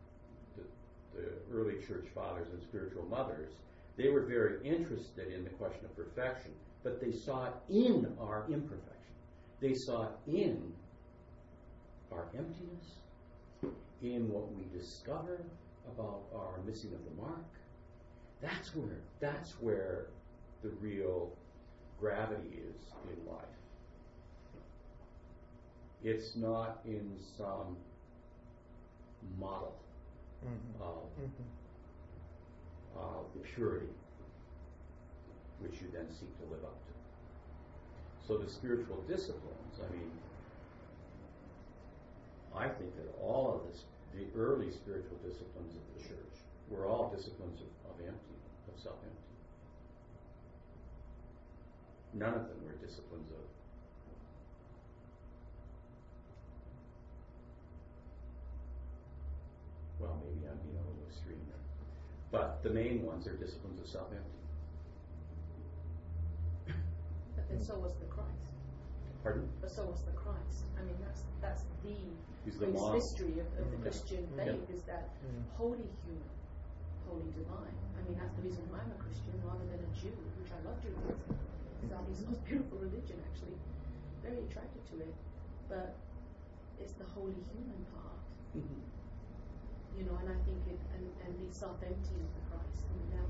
early church fathers and spiritual mothers, they were very interested in the question of perfection, but they saw it in our imperfection. They saw it in our emptiness, in what we discover about our missing of the mark, That's where the real gravity is in life. It's not in some model of the purity which you then seek to live up to. So the spiritual disciplines, I think that all of this, the early spiritual disciplines of the church, were all disciplines of self-emptying. None of them were disciplines of maybe I'm being a little extreme there. But the main ones are disciplines of self-emptying. But then so was the Christ. Pardon? But so was the Christ. That's the history of the Christian faith, is that holy human, holy divine. That's the reason why I'm a Christian rather than a Jew, which I love Judaism. It's the most beautiful religion, actually. Very attracted to it. But it's the holy human part. And I think and the self-emptying of the Christ.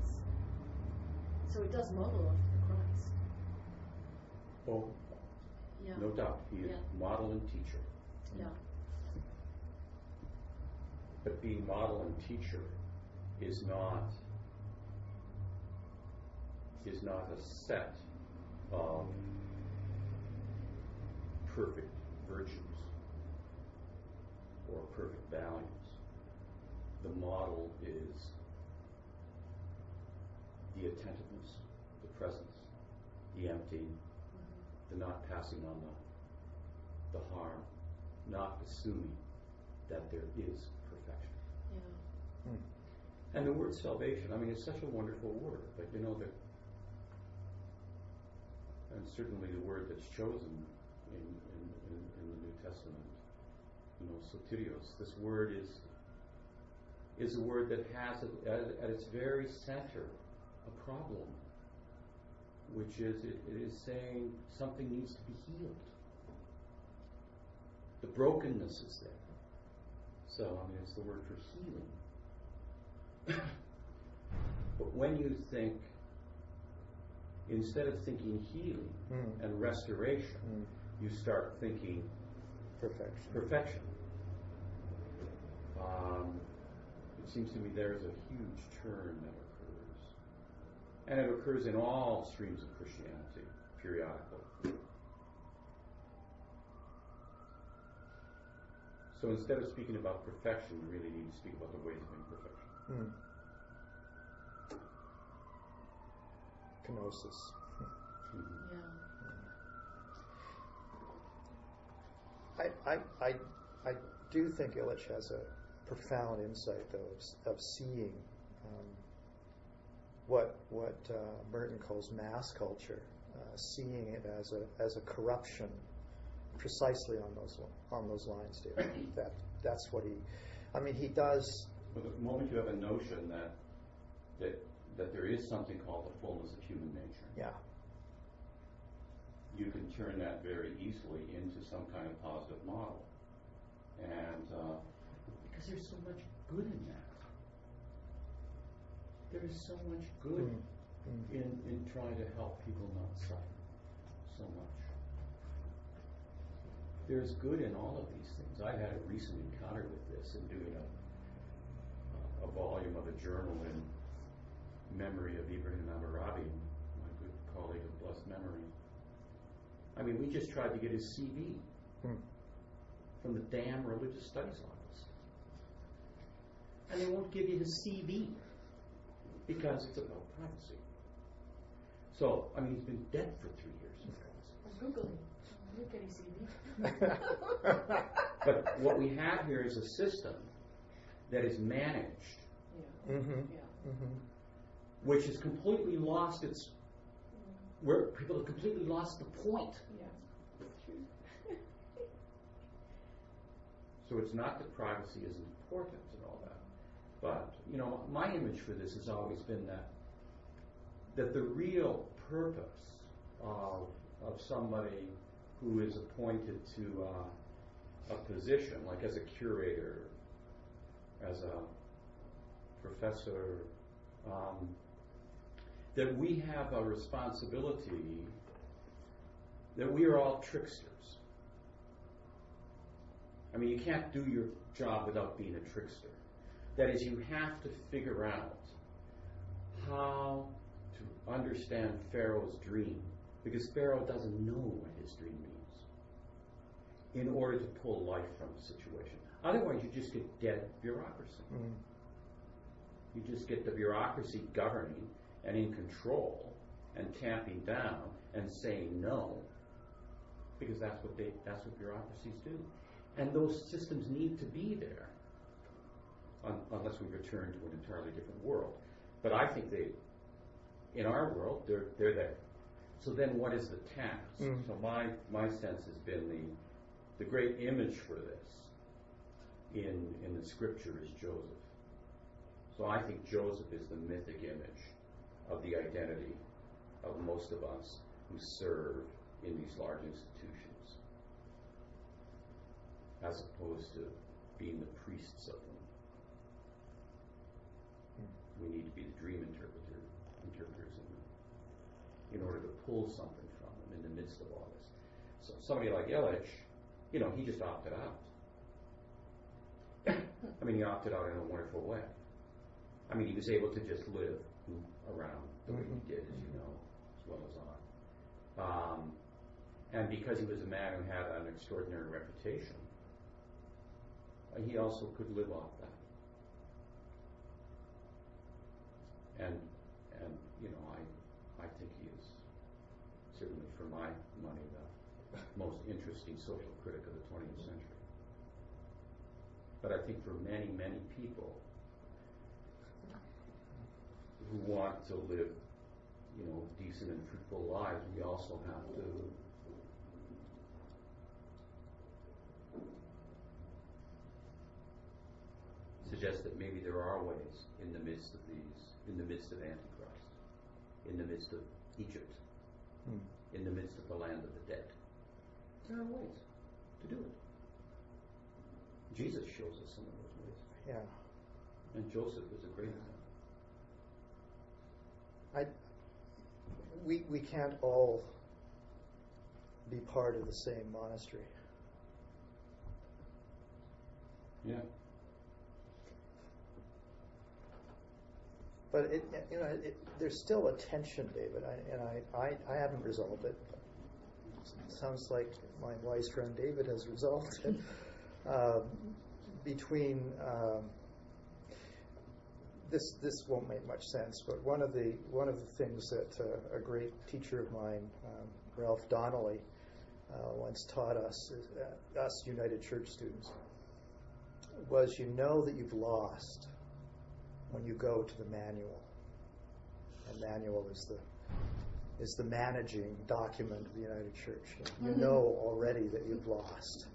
So it does model after the Christ. Oh, yeah. No doubt. He is model and teacher. Yeah. But being model and teacher is not a set of perfect virtues or perfect values. The model is the attentiveness, the presence, the emptying, the not passing on the harm, not assuming that there is perfection. Yeah. And the word salvation, it's such a wonderful word, but that, and certainly the word that's chosen in the New Testament, soterios, this word is a word that has at its very center a problem, which is it is saying something needs to be healed. The brokenness is there. So, it's the word for healing. But when you think, instead of thinking healing and restoration, you start thinking perfection. It seems to me there's a huge turn that occurs. And it occurs in all streams of Christianity, periodically. So instead of speaking about perfection, you really need to speak about the ways of imperfection. Kenosis. I do think Illich has a profound insight, though, of seeing what Merton calls mass culture, seeing it as a corruption, precisely on those lines, David. That's what he does. But the moment you have a notion that there is something called the fullness of human nature, you can turn that very easily into some kind of positive model, and because there's so much good in that. There is so much good in trying to help people not suffer so much. There's good in all of these things. I had a recent encounter with this in doing a volume of a journal in memory of Ibrahim Abarabi, my good colleague of blessed memory. We just tried to get his CV from the damn religious studies office. And they won't give you his CV because it's about privacy. So, he's been dead for 3 years. I'm Googling. Look at his CV. But what we have here is a system that is managed, which has completely lost where people have completely lost the point. Yeah, that's true. So it's not that privacy isn't important and all that. But, my image for this has always been that the real purpose of somebody who is appointed to a position, like as a curator, as a professor, that we have a responsibility, that we are all tricksters. I mean, you can't do your job without being a trickster. That is, you have to figure out how to understand Pharaoh's dream, because Pharaoh doesn't know what his dream means, in order to pull life from a situation. Otherwise, you just get dead bureaucracy. Mm. You just get the bureaucracy governing and in control and tamping down and saying no, because that's what bureaucracies do. And those systems need to be there, unless we return to an entirely different world. But I think in our world, they're there. So then what is the task? Mm. So my sense has been the great image for this in the scripture is Joseph. So I think Joseph is the mythic image of the identity of most of us who serve in these large institutions, as opposed to being the priests of them. We need to be the dream interpreters in order to pull something from them in the midst of all this. So somebody like Illich, he just opted out. I mean, he opted out in a wonderful way. I mean, he was able to just live around the way he did, as you know, as well as I. And because he was a man who had an extraordinary reputation, he also could live off that. And I think he is, certainly for my money, the most interesting social critic of the 20th century. But I think for many, many people who want to live, decent and fruitful lives, we also have to suggest that maybe there are ways in the midst of Antichrist, in the midst of Egypt, in the midst of the land of the dead. There are ways to do it. Jesus shows us some of those ways. Yeah. And Joseph is a great example. We can't all be part of the same monastery. Yeah. But there's still a tension, David, I haven't resolved it. It sounds like my wise friend David has resolved it. Between this won't make much sense, but one of the things that a great teacher of mine, Ralph Donnelly, once taught us United Church students, was that you've lost when you go to the manual. And manual is the managing document of the United Church. You know already that you've lost.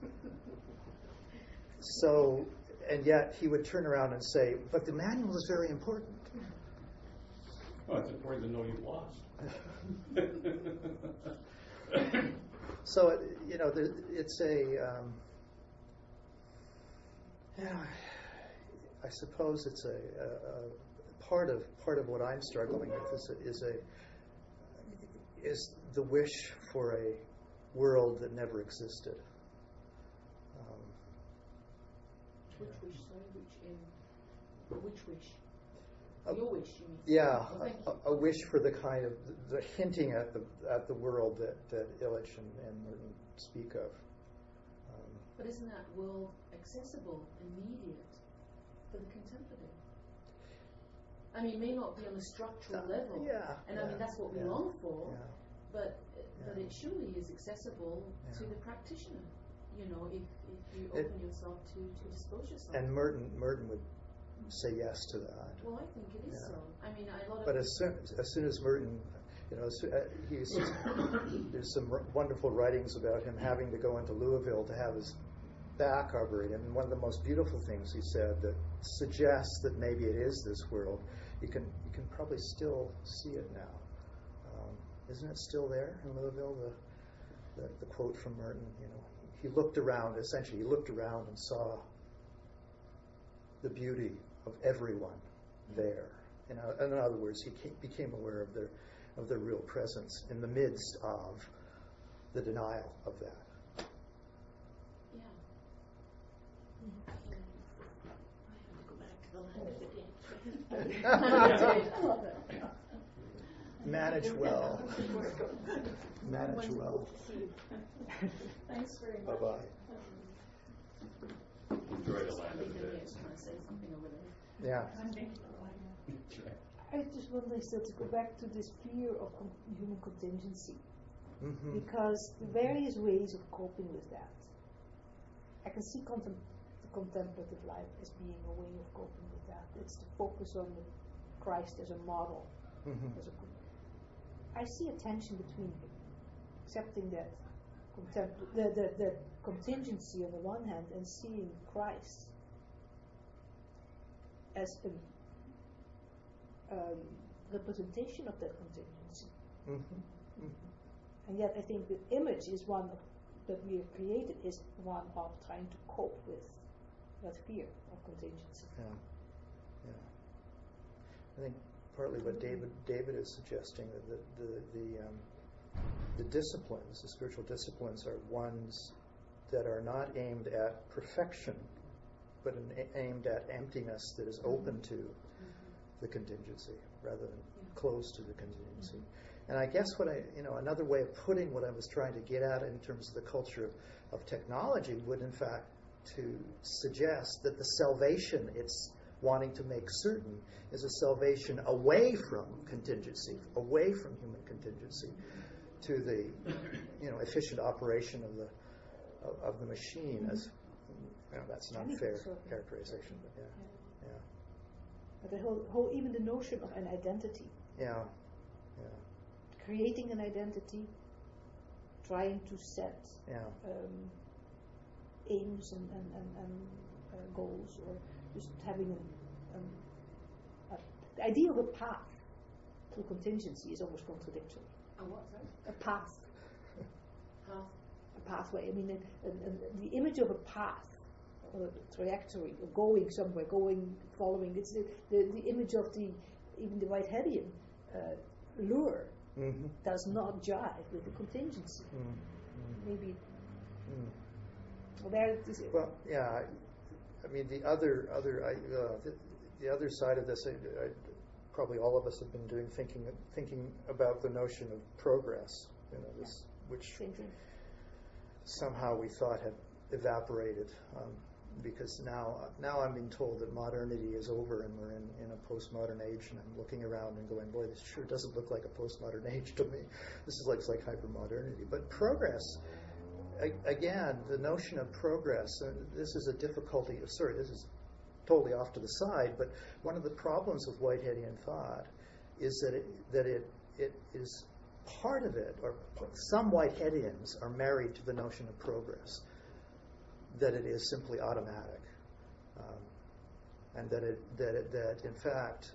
So, and yet he would turn around and say, but the manual is very important. Well, it's important to know you've lost. So, it's I suppose it's a part of what I'm struggling with is the wish for a world that never existed. Which wish? Your wish, you mean? Yeah, a wish for the kind of the hinting at the world that Illich and Merton speak of. But isn't that world accessible, immediate for the contemplative? I mean, it may not be on a structural level, I mean that's what we long for, but it surely is accessible to the practitioner. If you open yourself to dispose yourself. And Merton would say yes to that. Well, I think it is so. I mean, a lot of. But as soon as Merton, there's some wonderful writings about him having to go into Louisville to have his back operated, and one of the most beautiful things he said that suggests that maybe it is this world. You can probably still see it now. Isn't it still there in Louisville? The quote from Merton. He looked around. Essentially, he looked around and saw the beauty of everyone there, In other words, he became aware of their real presence in the midst of the denial of that. Yeah. I have to go back to the land of the dead. Manage well. Manage well. Thanks very much. Bye-bye. Enjoy the land of the dead. Want to say something over there? Yeah. I just want to go back to this fear of human contingency, Mm-hmm. because the various ways of coping with that. I can see the contemplative life as being a way of coping with that. It's to focus on the Christ as a model. Mm-hmm. I see a tension between accepting that the contingency on the one hand and seeing Christ as a representation of that contingency. Mm-hmm. Mm-hmm. And yet I think the image is one that we have created is one of trying to cope with that fear of contingency. Yeah. Yeah. I think partly what David is suggesting, that the disciplines, the spiritual disciplines, are ones that are not aimed at perfection, but aimed at emptiness that is open to the contingency rather than closed to the contingency. And I guess another way of putting what I was trying to get at in terms of the culture of technology would in fact to suggest that the salvation it's wanting to make certain is a salvation away from contingency, away from human contingency, to the efficient operation of the machine. As that's not fair characterization, but yeah. But the whole even the notion of an identity. Yeah. Creating an identity, trying to set aims and goals, or just having the idea of a path to contingency is almost contradictory. A what, sorry? A path. Path. A pathway. I mean, the image of a path, or a trajectory, or going somewhere, following. It's the image of even the Whiteheadian lure. Mm-hmm. Does not jive with the contingency. Mm-hmm. Maybe. Mm. Well, yeah. I mean, the other side of this, probably all of us have been thinking about the notion of progress. Which somehow we thought had evaporated. Because now I'm being told that modernity is over and we're in a postmodern age, and I'm looking around and going, boy, this sure doesn't look like a postmodern age to me. This looks like hypermodernity. But progress, again, the notion of progress, this is a difficulty. Sorry, this is totally off to the side, but one of the problems with Whiteheadian thought is that it is part of it, or some Whiteheadians are married to the notion of progress, that it is simply automatic, and that in fact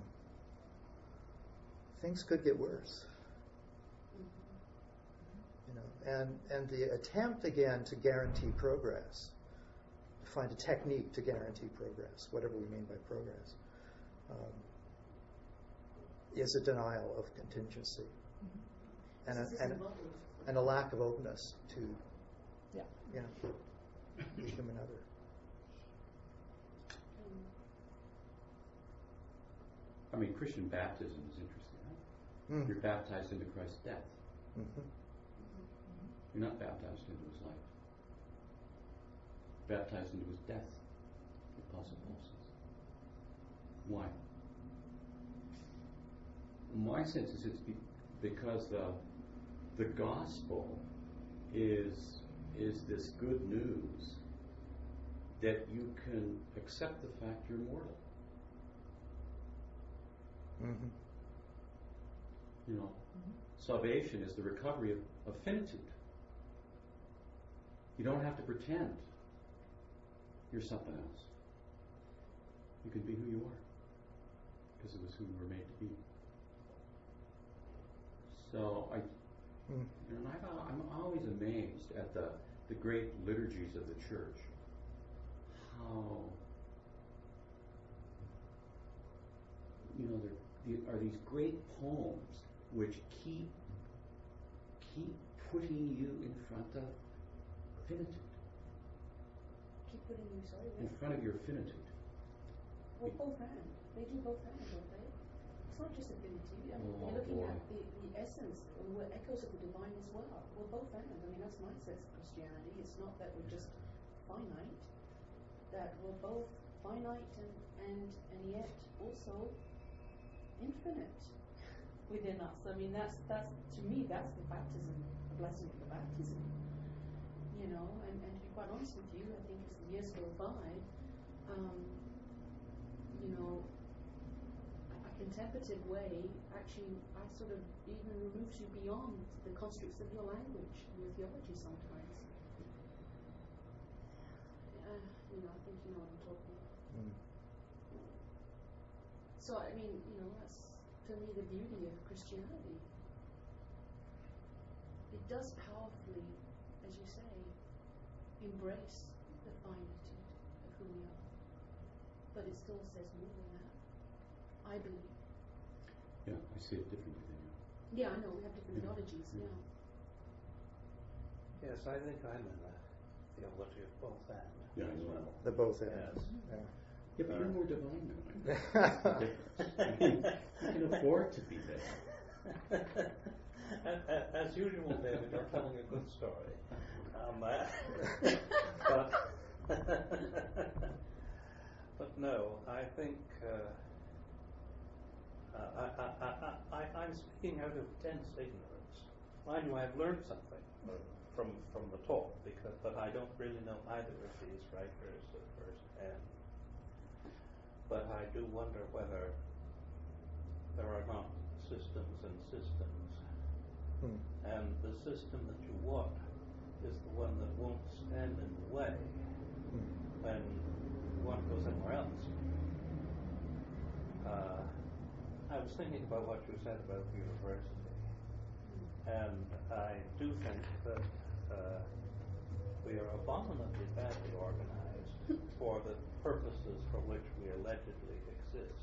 things could get worse. And the attempt again to guarantee progress, to find a technique to guarantee progress, whatever we mean by progress, is a denial of contingency, and a lack of openness to the human other. I mean, Christian baptism is interesting, right? Mm. You're baptized into Christ's death. Mm-hmm. You're not baptized into his life. Baptized into his death, the Apostle Paul says. Why? My sense is it's because the gospel is this good news that you can accept the fact you're mortal. Mm-hmm. Salvation is the recovery of finitude. You don't have to pretend you're something else. You can be who you are because it was who you were made to be. So I'm always amazed at the great liturgies of the church, how there are these great poems which keep putting you in front of finitude. Keep putting you, sorry, In front of your finitude. well, both and. They do both and, don't they? It's not just affinity. I mean, Oh, you're looking boy. at the essence, we're echoes of the divine as well. We're both and. I mean, that's my sense of Christianity. It's not that we're just finite, that we're both finite and yet also infinite within us. I mean, that's to me, that's the baptism, the blessing of the baptism. You know, and to be quite honest with you, I think as the years go by, you know, a contemplative way, actually, I sort of even removes you beyond the constructs of your language, your theology sometimes. You know, I think you know what I'm talking about. So, I mean, you know, that's, to me, the beauty of Christianity. It does powerfully, as you say, embrace the finitude of who we are. But it still says more than that, I believe. Yeah, I see it differently than you. Yeah, I know, we have different theologies, yeah. Yes, I think I'm in the theology of both and Yeah, as I know. well. The both ends. Yes. Yeah, but you're more divine than I am. You can afford to be there. As usual, David, you're telling a good story. But no, I think I'm speaking out of dense ignorance. Mind you, I've learned something from the talk, but I don't really know either of these writers at first hand. But I do wonder whether there are not systems and systems. And the system that you want is the one that won't stand in the way when you want to go somewhere else. I was thinking about what you said about the university, and I do think that we are abominably badly organized for the purposes for which we allegedly exist.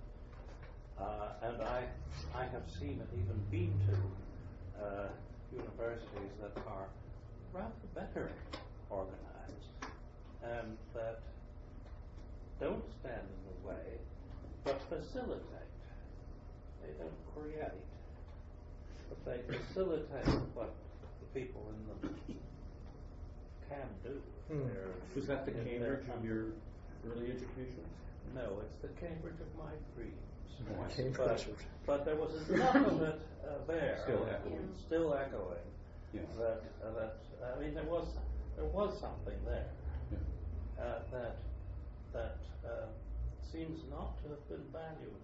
And I have seen and even been to universities that are rather better organized and that don't stand in the way, but facilitate. They don't create, but they facilitate what the people in them can do. Was that the Cambridge of your early education? No, it's the Cambridge of my dreams. Cambridge. But there was enough of it there, Still echoing. still echoing. Yeah. That I mean, there was something there that seems not to have been valued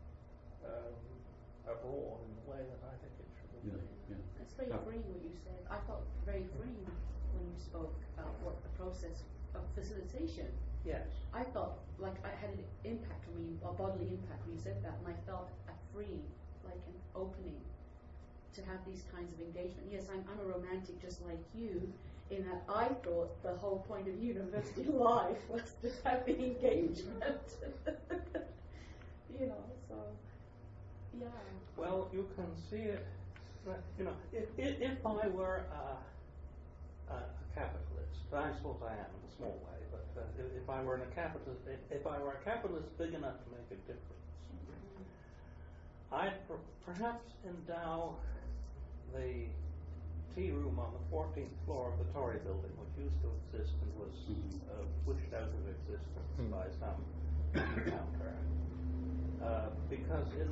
abroad in the way that I think it should have been. Yeah. It's very freeing what you said. I felt very freeing when you spoke about what the process of facilitation. Yes. I felt like I had an impact on me, a bodily impact when you said that, and I felt a free, like an opening to have these kinds of engagement. Yes, I'm a romantic just like you, in that I thought the whole point of university life was to have the engagement. You know, so yeah. Well, you can see it. You know, if I were a capitalist, I suppose I am in a small way, but if I were a capitalist big enough to make a difference, I'd perhaps endow the tea room on the 14th floor of the Tory building, which used to exist and was pushed out of existence by some encounter, because in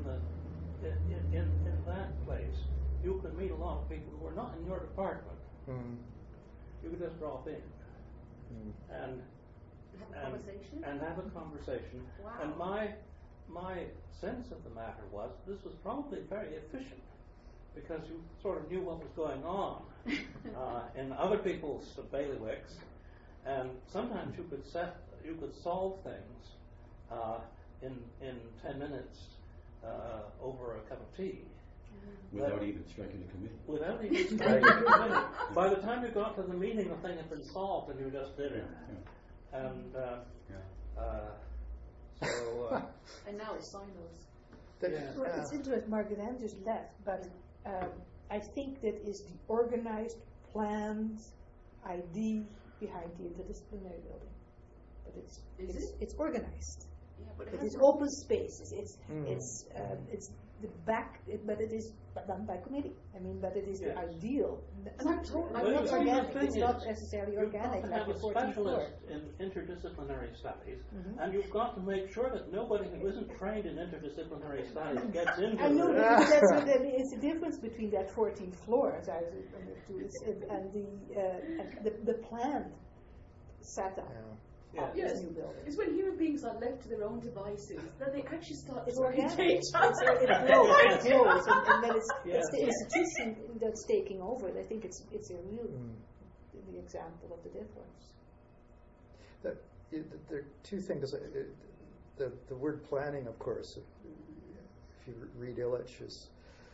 that place you could meet a lot of people who were not in your department. You could just drop in and have a conversation. Wow. And my sense of the matter was this was probably very efficient, because you sort of knew what was going on in other people's bailiwicks, and sometimes you could solve things in 10 minutes over a cup of tea. Without even striking a committee. Without even striking a committee. By the time you got to the meeting, the thing had been solved, and you just did it. Yeah. And And now it's silos. Well, it's interesting, Margaret Ann just left, but I think that is the organized, planned idea behind the interdisciplinary building. But it's organized. Yeah, but It's open spaces. It's the back, but it is done by committee. I mean, but it is the ideal. And I'm told, Not organic. It's not necessarily organic You've like got the to 14th have a floor. specialist in interdisciplinary studies, and you've got to make sure that nobody who isn't trained in interdisciplinary studies gets into I know it. that's what I mean. It's the difference between that 14th floor, as I was and the planned setup. yes, New building. it's when human beings are left to their own devices that they actually start It's talking organic. to each other. It grows, and then it's the institution that's taking over. I think it's a real the example of the difference. There are two things. The word planning, of course, if you read Illich's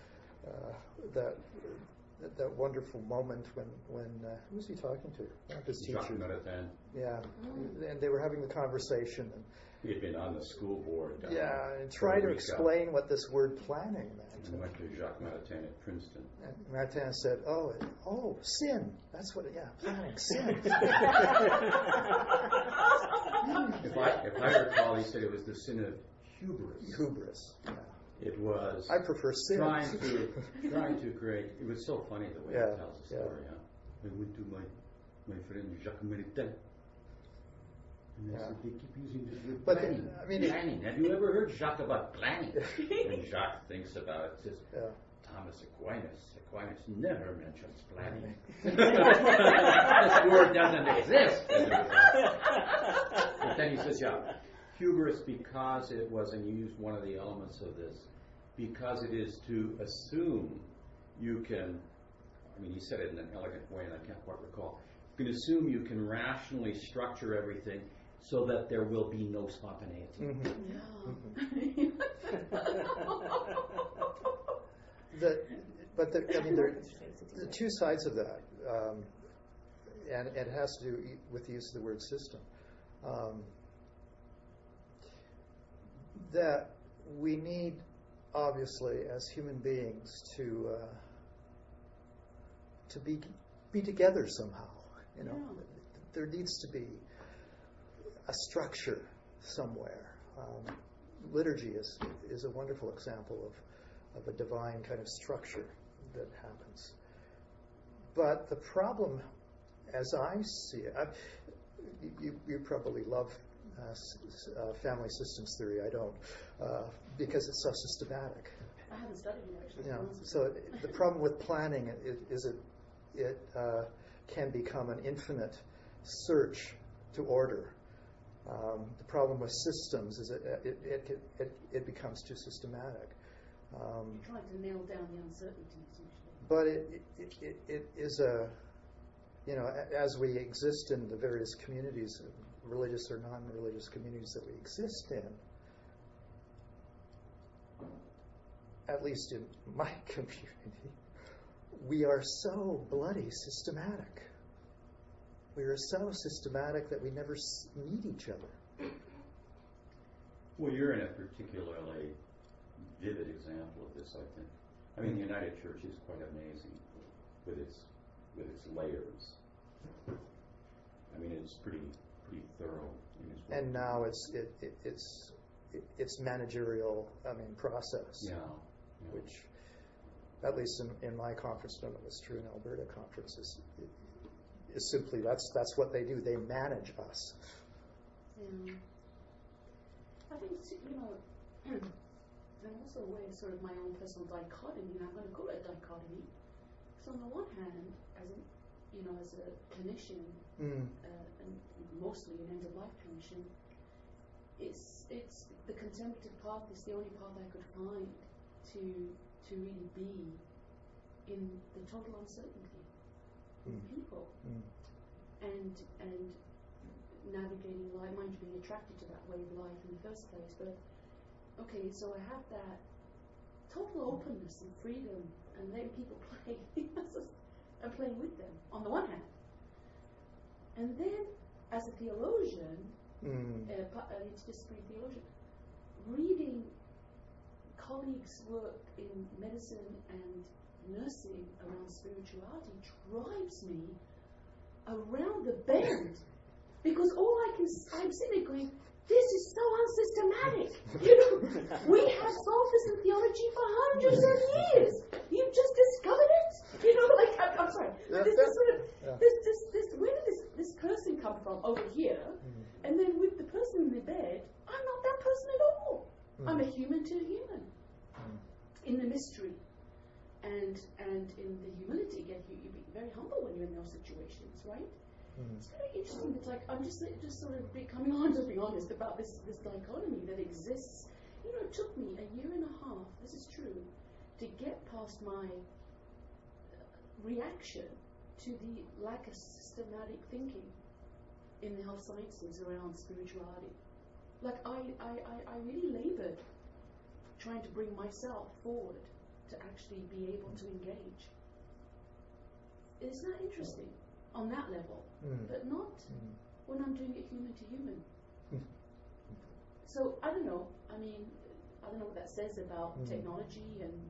that wonderful moment when who was he talking to? One of his teachers. Jacques Maritain. Yeah, and they were having the conversation. And He had been on the school board. and try to explain what this word planning meant. He went to Jacques Maritain at Princeton. And Maritain said, "Oh, sin. That's what. Yeah, planning, sin." If I recall, he said it was the sin of hubris. Hubris. Yeah. It was. I prefer sin. Trying to create. It was so funny the way he tells the story. I went to my friend Jacques Maritain. And I said, they keep using this word But, planning. I mean, planning. Have you ever heard Jacques about planning? And Jacques thinks about it, says, Thomas Aquinas never mentions planning. This word doesn't exist. But then he says, hubris, because it was, and you used one of the elements of this, because it is to assume you can, I mean, he said it in an elegant way, and I can't quite recall. You can assume you can rationally structure everything so that there will be no spontaneity. There are two sides of that, and it has to do with the use of the word system. That we need, obviously, as human beings, to be together somehow. There needs to be a structure somewhere. Liturgy is a wonderful example of a divine kind of structure that happens. But the problem, as I see it, you probably love family systems theory. I don't, because it's so systematic. I haven't studied it actually. So the problem with planning is it can become an infinite search to order. The problem with systems is it becomes too systematic. You're trying to nail down the uncertainties usually. But it is as we exist in the various communities, religious or non-religious communities that we exist in, at least in my community, we are so bloody systematic. We are so systematic that we never meet each other. Well, you're in a particularly vivid example of this, I think. I mean, the United Church is quite amazing with its layers. I mean, it's pretty thorough in its work. And now it's managerial. Process. Yeah. Which, at least in my conference, I don't know if it's true in Alberta conferences, is simply that's what they do. They manage us. Yeah. I think there's also a way of sort of my own personal dichotomy, and I'm going to call it a dichotomy. So on the one hand, as a clinician, and mostly an end-of-life clinician, it's the contemplative path is the only path I could find to really be in the total uncertainty of people, and navigating life. Mind you, being attracted to that way of life in the first place, but okay, so I have that total openness and freedom, and letting people play and playing with them on the one hand, and then as a theologian, interdisciplinary theologian, reading colleagues' work in medicine and nursing around spirituality drives me around the bend, because I'm sitting there going, this is so unsystematic. We have solved this in theology for hundreds of years. You've just discovered it. I'm sorry. Where did this person come from over here? And then with the person in the bed, I'm not that person at all. I'm a human to a human. In the mystery and in the humility, again, you be very humble when you're in those situations, right? It's very interesting. It's like I'm just sort of becoming honest about this dichotomy that exists. It took me a year and a half, this is true, to get past my reaction to the lack of systematic thinking in the health sciences around spirituality. Like I really labored trying to bring myself forward to actually be able to engage. Isn't that interesting? On that level, but not when I'm doing it human to human. So I don't know. I don't know what that says about technology and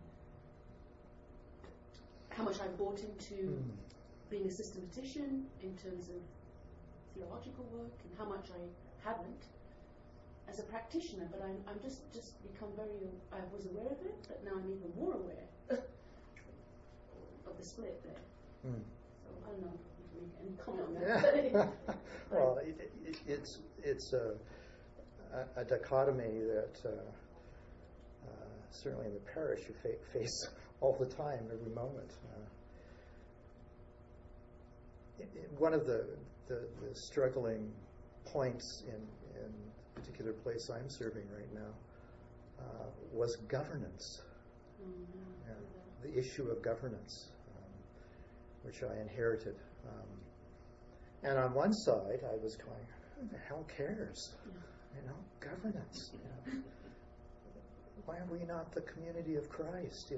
how much I've bought into being a systematician in terms of theological work, and how much I haven't as a practitioner. But I'm just become I was aware of it, but now I'm even more aware of the split there. So I don't know. Any comment on that? Well, it's a dichotomy that certainly in the parish you face all the time, every moment. One of the struggling points in the particular place I'm serving right now was governance. The issue of governance, which I inherited. And on one side, I was going, who the hell cares? Governance. Why are we not the community of Christ?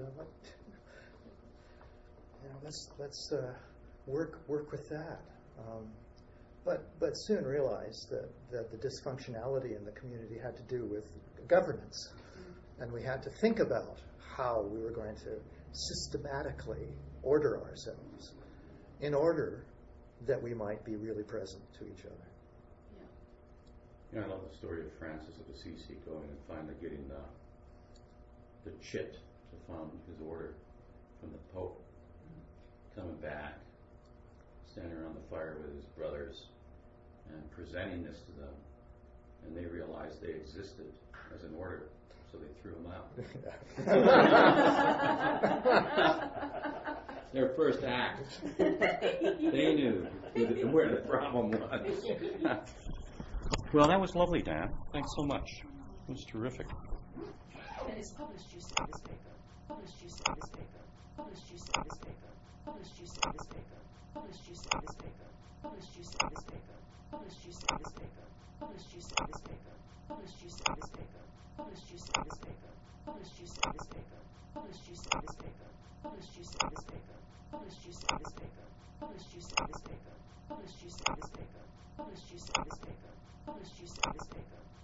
Let's work with that. But soon realized that the dysfunctionality in the community had to do with governance, and we had to think about how we were going to systematically order ourselves in order that we might be really present to each other. I love the story of Francis of Assisi going and finally getting the chit to found his order from the Pope, coming back, standing around the fire with his brothers and presenting this to them, and they realized they existed as an order, so they threw him out. Their first act. They knew where the problem was. Well, that was lovely, Dan. Thanks so much. It was terrific. And it's published, you said, this paper. Published, you said, this paper. Published, you said, this paper. Published, you said, this paper. Published, you said, this paper. Published, you said, this paper. Published, you said, this paper. Published, you said, this paper. Published, you said, this paper. Published, you said, this paper. Published, you said, this paper. Published, you said, this paper. Published, you said, this paper. Published, you said, this paper. Published, you said, this paper. Published, you said, this paper. Published, you said, this paper. Published, you said,